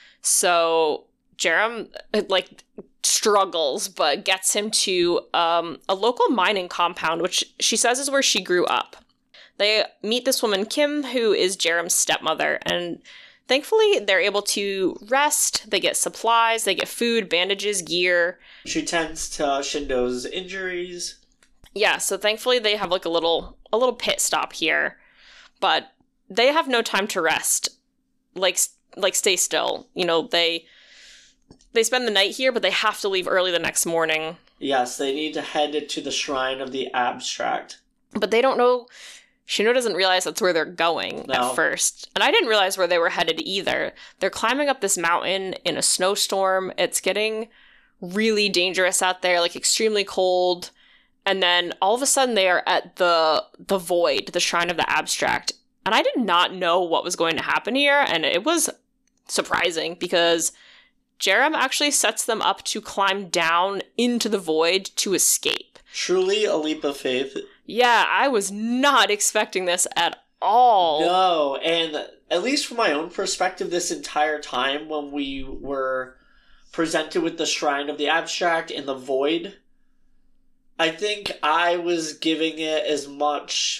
S2: So Jerem, like, struggles, but gets him to um, a local mining compound, which she says is where she grew up. They meet this woman, Kim, who is Jerem's stepmother, and thankfully they're able to rest, they get supplies, they get food, bandages, gear.
S1: She tends to Shindo's injuries.
S2: Yeah, so thankfully they have like a little a little pit stop here, but they have no time to rest. Like like stay still. You know, they they spend the night here, but they have to leave early the next morning.
S1: Yes, they need to head to the Shrine of the Abstract.
S2: But they don't know. Shindo doesn't realize that's where they're going no. at first. And I didn't realize where they were headed either. They're climbing up this mountain in a snowstorm. It's getting really dangerous out there, like extremely cold. And then all of a sudden they are at the the void, the Shrine of the Abstract. And I did not know what was going to happen here. And it was surprising because Jerem actually sets them up to climb down into the void to escape.
S1: Truly a leap of faith.
S2: Yeah, I was not expecting this at all.
S1: No, and at least from my own perspective, this entire time when we were presented with the Shrine of the Abstract in the void, I think I was giving it as much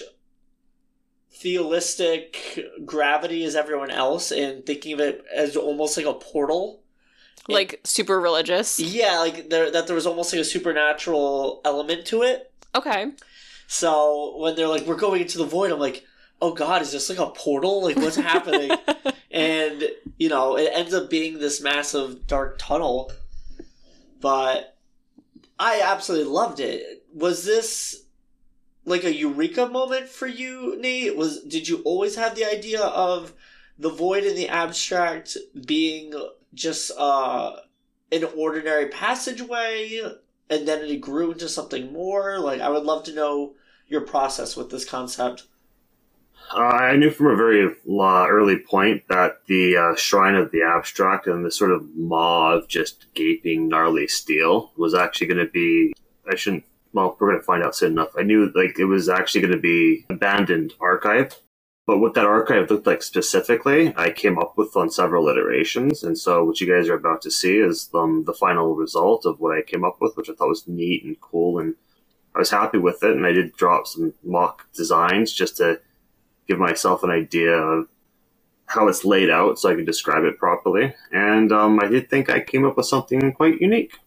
S1: theistic gravity as everyone else and thinking of it as almost like a portal.
S2: Like and, super religious?
S1: Yeah, like there, that there was almost like a supernatural element to it.
S2: Okay.
S1: So when they're like, we're going into the void, I'm like, oh God, is this like a portal? Like, what's happening? And, you know, it ends up being this massive dark tunnel. But I absolutely loved it. Was this like a eureka moment for you, Nate? Was did you always have the idea of the void in the abstract being just uh, an ordinary passageway, and then it grew into something more? Like, I would love to know your process with this concept.
S3: Uh, I knew from a very uh, early point that the uh, Shrine of the Abstract and the sort of maw of just gaping, gnarly steel was actually going to be, I shouldn't, well, we're going to find out soon enough. I knew like it was actually going to be abandoned archive. But what that archive looked like specifically, I came up with on several iterations. And so what you guys are about to see is um, the final result of what I came up with, which I thought was neat and cool. And I was happy with it. And I did drop some mock designs just to give myself an idea of how it's laid out so I can describe it properly. And um, I did think I came up with something quite unique.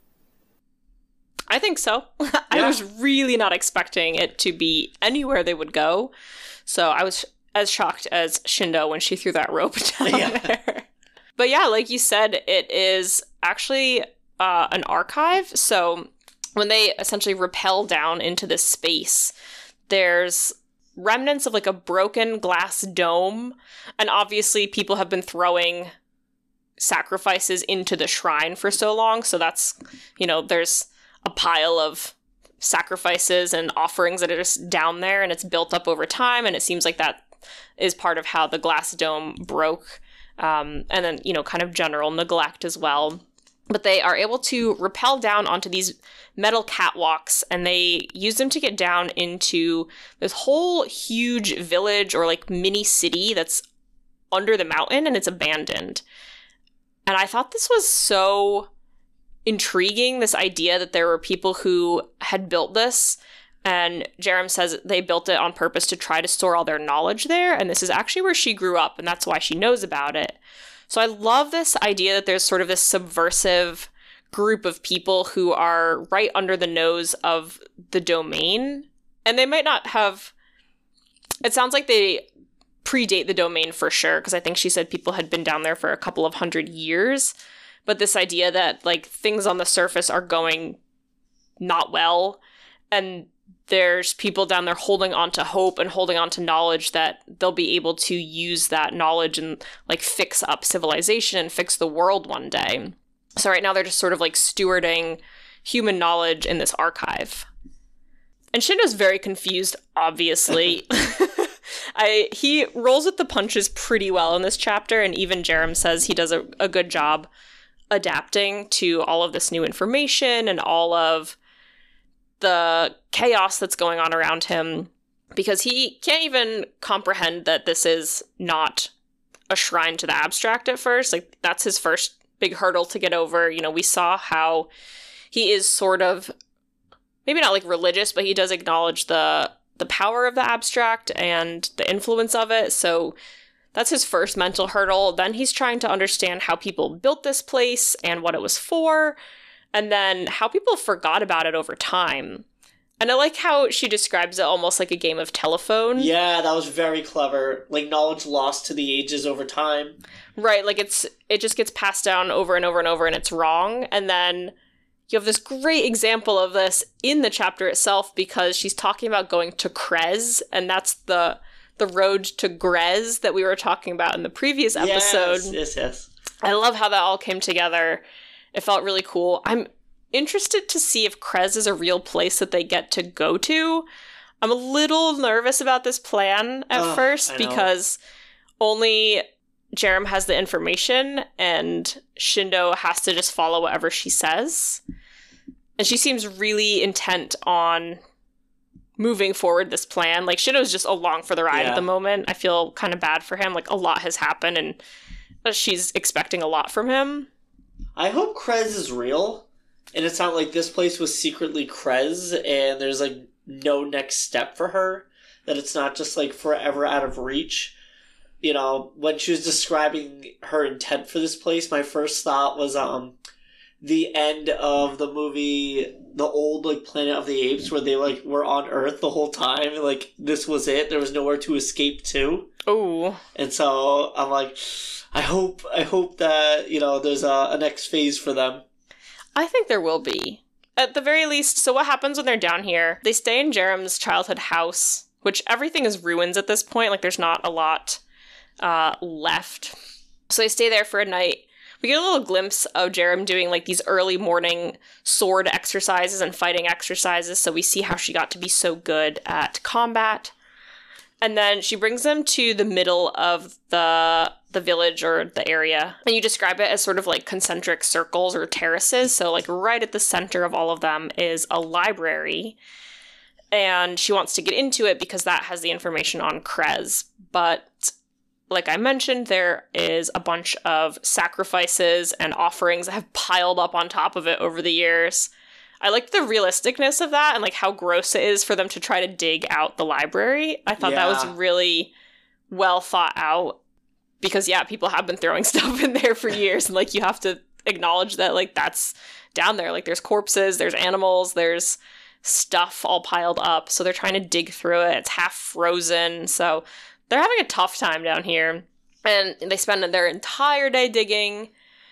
S2: I think so. I
S1: Yeah.
S2: was really not expecting it to be anywhere they would go. So I was as shocked as Shindo when she threw that rope down
S1: Yeah.
S2: there. But yeah, like you said, it is actually uh, an archive. So when they essentially rappel down into this space, there's remnants of like a broken glass dome. And obviously people have been throwing sacrifices into the shrine for so long. So that's, you know, there's a pile of sacrifices and offerings that are just down there, and it's built up over time. And it seems like that is part of how the glass dome broke. Um, and then, you know, kind of general neglect as well. But they are able to rappel down onto these metal catwalks, and they use them to get down into this whole huge village or like mini city that's under the mountain, and it's abandoned. And I thought this was so intriguing, this idea that there were people who had built this. And Jerem says they built it on purpose to try to store all their knowledge there. And this is actually where she grew up, and that's why she knows about it. So I love this idea that there's sort of this subversive group of people who are right under the nose of the domain. And they might not have... It sounds like they predate the domain for sure, because I think she said people had been down there for a couple of hundred years. But this idea that, like, things on the surface are going not well, and there's people down there holding on to hope and holding on to knowledge that they'll be able to use that knowledge and like fix up civilization and fix the world one day. So right now they're just sort of like stewarding human knowledge in this archive. And Shindo's very confused, obviously. I he rolls with the punches pretty well in this chapter, and even Jerem says he does a, a good job adapting to all of this new information and all of the chaos that's going on around him, because he can't even comprehend that this is not a shrine to the abstract at first. Like, that's his first big hurdle to get over. You know, we saw how he is sort of, maybe not like religious, but he does acknowledge the the power of the abstract and the influence of it. So that's his first mental hurdle. Then he's trying to understand how people built this place and what it was for, and then how people forgot about it over time. And I like how she describes it almost like a game of telephone.
S1: Yeah, that was very clever. Like, knowledge lost to the ages over time.
S2: Right, like it's it just gets passed down over and over and over, and it's wrong. And then you have this great example of this in the chapter itself, because she's talking about going to Krez, and that's the the road to Grez that we were talking about in the previous episode.
S1: Yes, yes, yes.
S2: I love how that all came together. It felt really cool. I'm interested to see if Krez is a real place that they get to go to. I'm a little nervous about this plan at
S1: Ugh,
S2: first,
S1: I know.
S2: because only Jerem has the information and Shindo has to just follow whatever she says. And she seems really intent on moving forward this plan. Like, Shindo's just along for the ride
S1: Yeah.
S2: at the moment. I feel kind of bad for him. Like, a lot has happened and she's expecting a lot from him.
S1: I hope Krez is real, and it's not like this place was secretly Krez, and there's like no next step for her, that it's not just like forever out of reach. You know, when she was describing her intent for this place, my first thought was um the end of the movie, the old like Planet of the Apes, where they like were on Earth the whole time. Like, this was it. There was nowhere to escape to.
S2: Oh.
S1: And so I'm like, I hope, I hope that, you know, there's a, a next phase for them.
S2: I think there will be. At the very least, so what happens when they're down here? They stay in Jerem's childhood house, which everything is ruins at this point. Like, there's not a lot uh, left. So they stay there for a night. We get a little glimpse of Jerem doing, like, these early morning sword exercises and fighting exercises, so we see how she got to be so good at combat. And then she brings them to the middle of the the village or the area. And you describe it as sort of like concentric circles or terraces. So like right at the center of all of them is a library. And she wants to get into it because that has the information on Krez. But like I mentioned, there is a bunch of sacrifices and offerings that have piled up on top of it over the years. I liked the realisticness of that and like how gross it is for them to try to dig out the library. I thought
S1: Yeah.
S2: that was really well thought out because yeah, people have been throwing stuff in there for years and like you have to acknowledge that like that's down there. Like there's corpses, there's animals, there's stuff all piled up. So they're trying to dig through it. It's half frozen. So they're having a tough time down here. And they spend their entire day digging.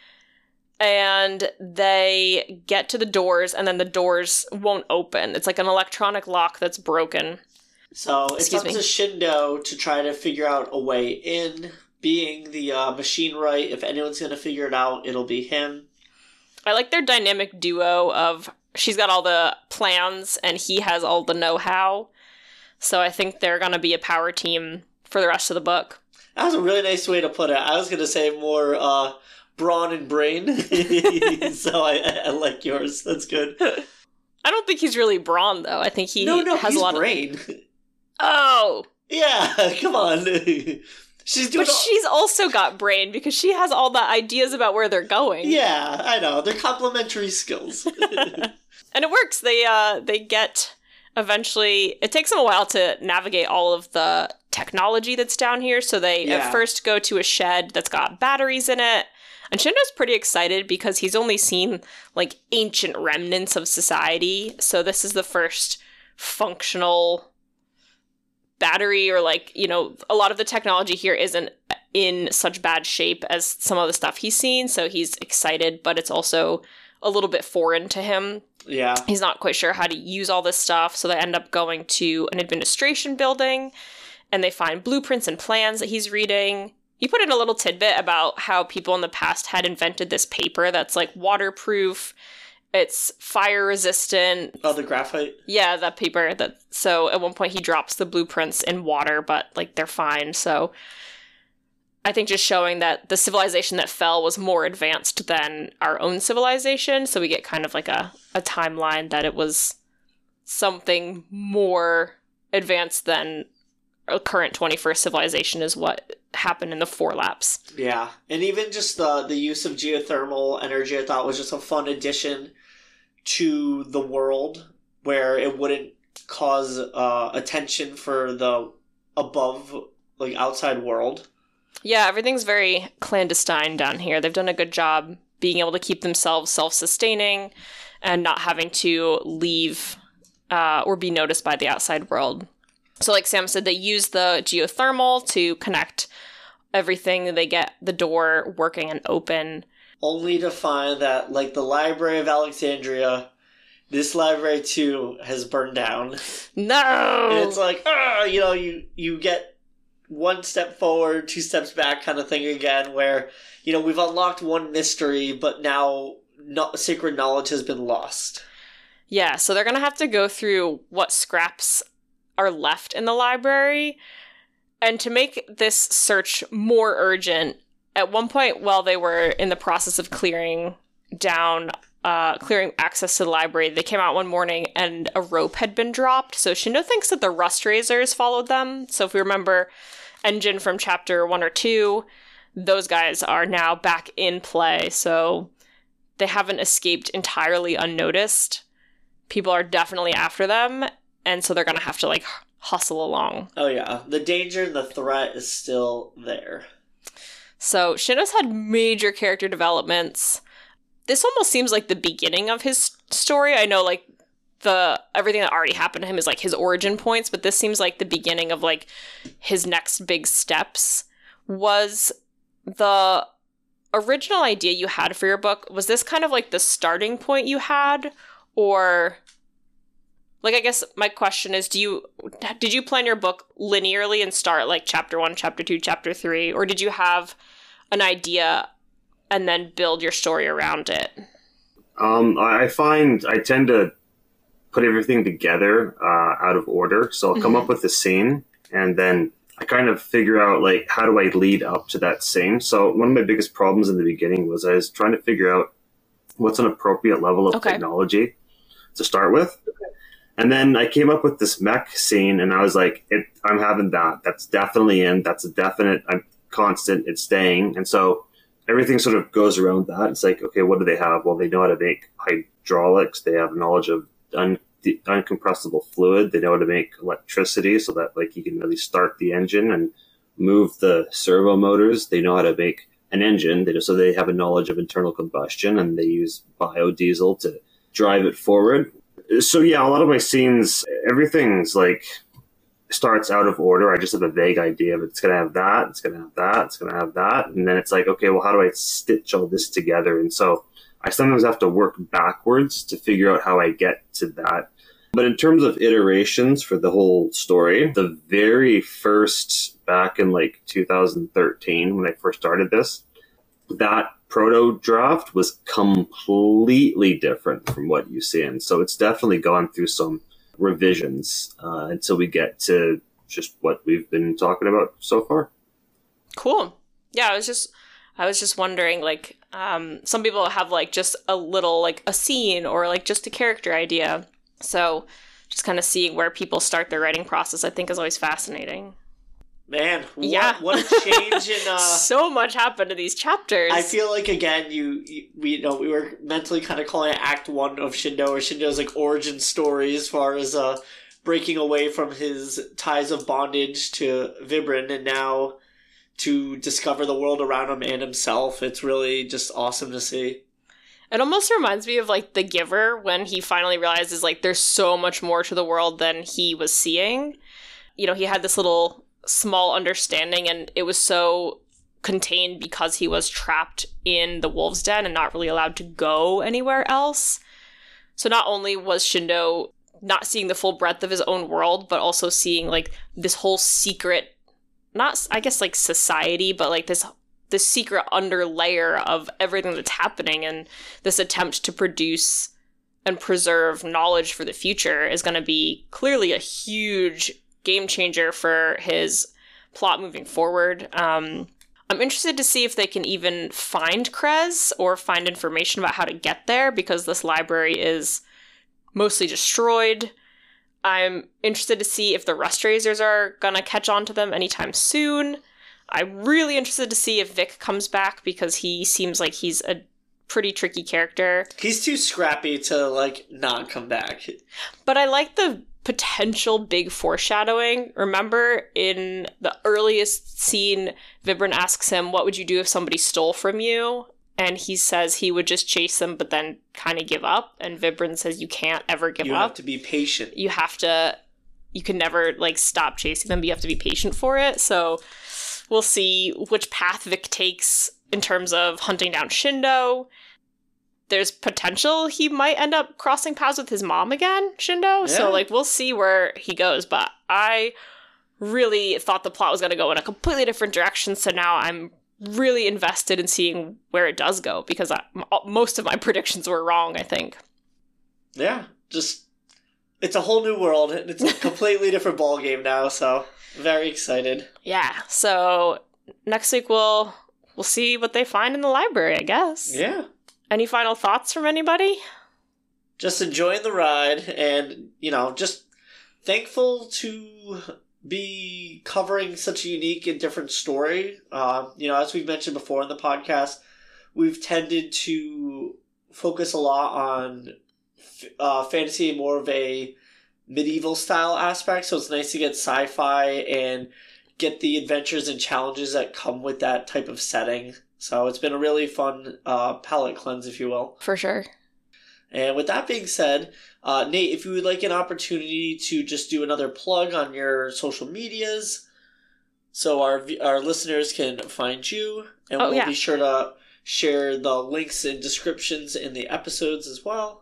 S2: And they get to the doors, and then the doors won't open. It's like an electronic lock that's broken.
S1: So it's
S2: Excuse
S1: up
S2: me.
S1: to Shindo to try to figure out a way in. Being the uh, machine right, if anyone's going to figure it out, it'll be him.
S2: I like their dynamic duo of she's got all the plans, and he has all the know-how. So I think they're going to be a power team for the rest of the book.
S1: That was a really nice way to put it. I was going to say more uh, brawn and brain. So I, I like yours. That's good.
S2: I don't think he's really brawn, though. I think he
S1: no, no,
S2: has
S1: he's
S2: a lot
S1: brain.
S2: of... Oh!
S1: Yeah, come on. She's doing
S2: But
S1: all...
S2: she's also got brain because she has all the ideas about where they're going.
S1: Yeah, I know. They're complementary skills.
S2: And it works. They uh they get eventually it takes them a while to navigate all of the technology that's down here. So they
S1: Yeah.
S2: at first go to a shed that's got batteries in it. And Shindo's pretty excited because he's only seen like ancient remnants of society. So this is the first functional battery, or like, you know, a lot of the technology here isn't in such bad shape as some of the stuff he's seen. So he's excited, but it's also a little bit foreign to him.
S1: Yeah.
S2: He's not quite sure how to use all this stuff. So they end up going to an administration building and they find blueprints and plans that he's reading. He put in a little tidbit about how people in the past had invented this paper that's like waterproof. It's fire resistant.
S1: Oh, the graphite?
S2: Yeah, that paper. That so at one point he drops the blueprints in water, but like they're fine. So I think just showing that the civilization that fell was more advanced than our own civilization. So we get kind of like a, a timeline that it was something more advanced than a current twenty-first civilization is what happened in the four laps.
S1: Yeah. And even just the, the use of geothermal energy I thought was just a fun addition to the world where it wouldn't cause uh, attention for the above, like, outside world.
S2: Yeah, everything's very clandestine down here. They've done a good job being able to keep themselves self-sustaining and not having to leave uh, or be noticed by the outside world. So like Sam said, they use the geothermal to connect everything. They get the door working and open.
S1: Only to find that, like the Library of Alexandria, this library too has burned down.
S2: No!
S1: And it's like, ah, you know, you, you get one step forward, two steps back kind of thing again, where, you know, we've unlocked one mystery, but now no- sacred knowledge has been lost.
S2: Yeah, so they're going to have to go through what scraps are left in the library. And to make this search more urgent, at one point while they were in the process of clearing down, uh, clearing access to the library, they came out one morning and a rope had been dropped. So Shindo thinks that the Rust Razors followed them. So if we remember Engine from chapter one or two, those guys are now back in play. So they haven't escaped entirely unnoticed. People are definitely after them. And so they're going to have to, like, hustle along.
S1: Oh, yeah. The danger and the threat is still there.
S2: So Shindo's had major character developments. This almost seems like the beginning of his story. I know, like, the everything that already happened to him is, like, his origin points, but this seems like the beginning of, like, his next big steps. Was the original idea you had for your book, was this kind of, like, the starting point you had? Or... Like, I guess my question is, do you, did you plan your book linearly and start, like, chapter one, chapter two, chapter three? Or did you have an idea and then build your story around it?
S3: Um, I find I tend to put everything together uh, out of order. So I'll come
S2: Mhm.
S3: up with a scene, and then I kind of figure out, like, how do I lead up to that scene? So one of my biggest problems in the beginning was I was trying to figure out what's an appropriate level of
S2: Okay.
S3: technology to start with. And then I came up with this mech scene, and I was like, it, I'm having that. That's definitely in. That's a definite, I'm constant, it's staying. And so everything sort of goes around that. It's like, okay, what do they have? Well, they know how to make hydraulics. They have knowledge of un- the uncompressible fluid. They know how to make electricity so that, like, you can really start the engine and move the servo motors. They know how to make an engine. They, so they have a knowledge of internal combustion, and they use biodiesel to drive it forward. So yeah, a lot of my scenes, everything's like starts out of order. I just have a vague idea of it's going to have that, it's going to have that, it's going to have that. And then it's like, okay, well, how do I stitch all this together? And so I sometimes have to work backwards to figure out how I get to that. But in terms of iterations for the whole story, the very first, back in like two thousand thirteen, when I first started this, that proto draft was completely different from what you see. And so it's definitely gone through some revisions uh, until we get to just what we've been talking about so far.
S2: Cool. Yeah, I was just I was just wondering, like, um, some people have like just a little, like a scene or like just a character idea. So just kind of seeing where people start their writing process, I think, is always fascinating.
S1: Man, what,
S2: Yeah.
S1: what a change in... Uh,
S2: so much happened to these chapters.
S1: I feel like, again, you, you we you know we were mentally kind of calling it Act One of Shindo, or Shindo's like origin story as far as uh, breaking away from his ties of bondage to Vibran, and now to discover the world around him and himself. It's really just awesome to see.
S2: It almost reminds me of, like, The Giver, when he finally realizes, like, there's so much more to the world than he was seeing. You know, he had this little small understanding, and it was so contained because he was trapped in the wolf's den and not really allowed to go anywhere else. So not only was Shindo not seeing the full breadth of his own world, but also seeing, like, this whole secret, not, I guess, like, society, but, like, this this secret underlayer of everything that's happening, and this attempt to produce and preserve knowledge for the future is going to be clearly a huge game changer for his plot moving forward. Um, I'm interested to see if they can even find Krez or find information about how to get there, because this library is mostly destroyed. I'm interested to see if the Rustraisers are going to catch on to them anytime soon. I'm really interested to see if Vic comes back, because he seems like he's a pretty tricky character.
S1: He's too scrappy to, like, not come back.
S2: But I like the potential big foreshadowing. Remember in the earliest scene, Vibran asks him, what would you do if somebody stole from you? And he says he would just chase them, but then kind of give up. And Vibran says you can't ever give
S1: you
S2: up.
S1: have to be patient.
S2: You have to, you can never, like, stop chasing them, but you have to be patient for it. So we'll see which path Vic takes in terms of hunting down Shindo. There's potential he might end up crossing paths with his mom again, Shindo.
S1: Yeah.
S2: So, like, we'll see where he goes. But I really thought the plot was going to go in a completely different direction. So now I'm really invested in seeing where it does go, because I, m- most of my predictions were wrong, I think.
S1: Yeah, just... It's a whole new world, and it's a completely different ballgame now, so very excited.
S2: Yeah. So next week we'll we'll see what they find in the library, I guess.
S1: Yeah.
S2: Any final thoughts from anybody?
S1: Just enjoying the ride, and, you know, just thankful to be covering such a unique and different story. Uh, you know, as we've mentioned before in the podcast, we've tended to focus a lot on uh, fantasy, more of a medieval style aspect, so it's nice to get sci-fi and get the adventures and challenges that come with that type of setting. So it's been a really fun uh, palate cleanse, if you will.
S2: For sure.
S1: And with that being said, uh, Nate, if you would like an opportunity to just do another plug on your social medias, so our our listeners can find you, and
S2: Oh,
S1: we'll
S2: yeah.
S1: be sure to share the links and descriptions in the episodes as well.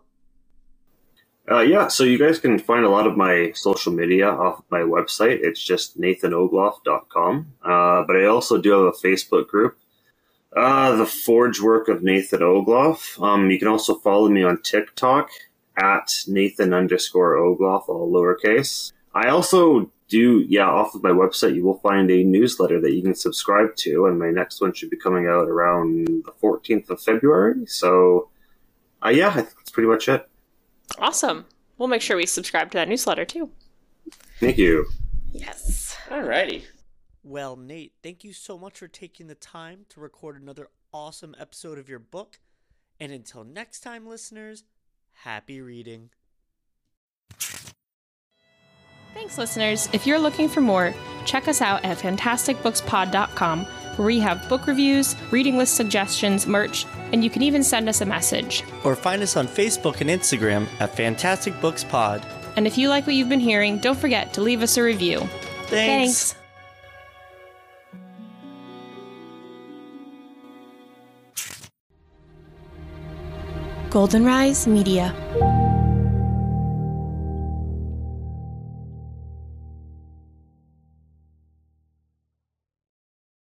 S3: Uh, yeah, so you guys can find a lot of my social media off my website. It's just nathan ogloff dot com. Uh, but I also do have a Facebook group, uh, The Forge Work of Nathan Ogloff. Um, you can also follow me on TikTok at Nathan underscore Ogloff, all lowercase. I also do, yeah, off of my website, you will find a newsletter that you can subscribe to, and my next one should be coming out around the fourteenth of February. So, uh, yeah, I think that's pretty much it.
S2: Awesome. We'll make sure we subscribe to that newsletter too.
S3: Thank you.
S2: Yes.
S1: Alrighty.
S4: Well, Nate, thank you so much for taking the time to record another awesome episode of your book. And until next time, listeners, happy reading.
S2: Thanks, listeners. If you're looking for more, check us out at fantastic books pod dot com, where we have book reviews, reading list suggestions, merch, and you can even send us a message.
S4: Or find us on Facebook and Instagram at Fantastic Books Pod.
S2: And if you like what you've been hearing, don't forget to leave us a review.
S4: Thanks.
S2: Thanks. Golden Rise Media.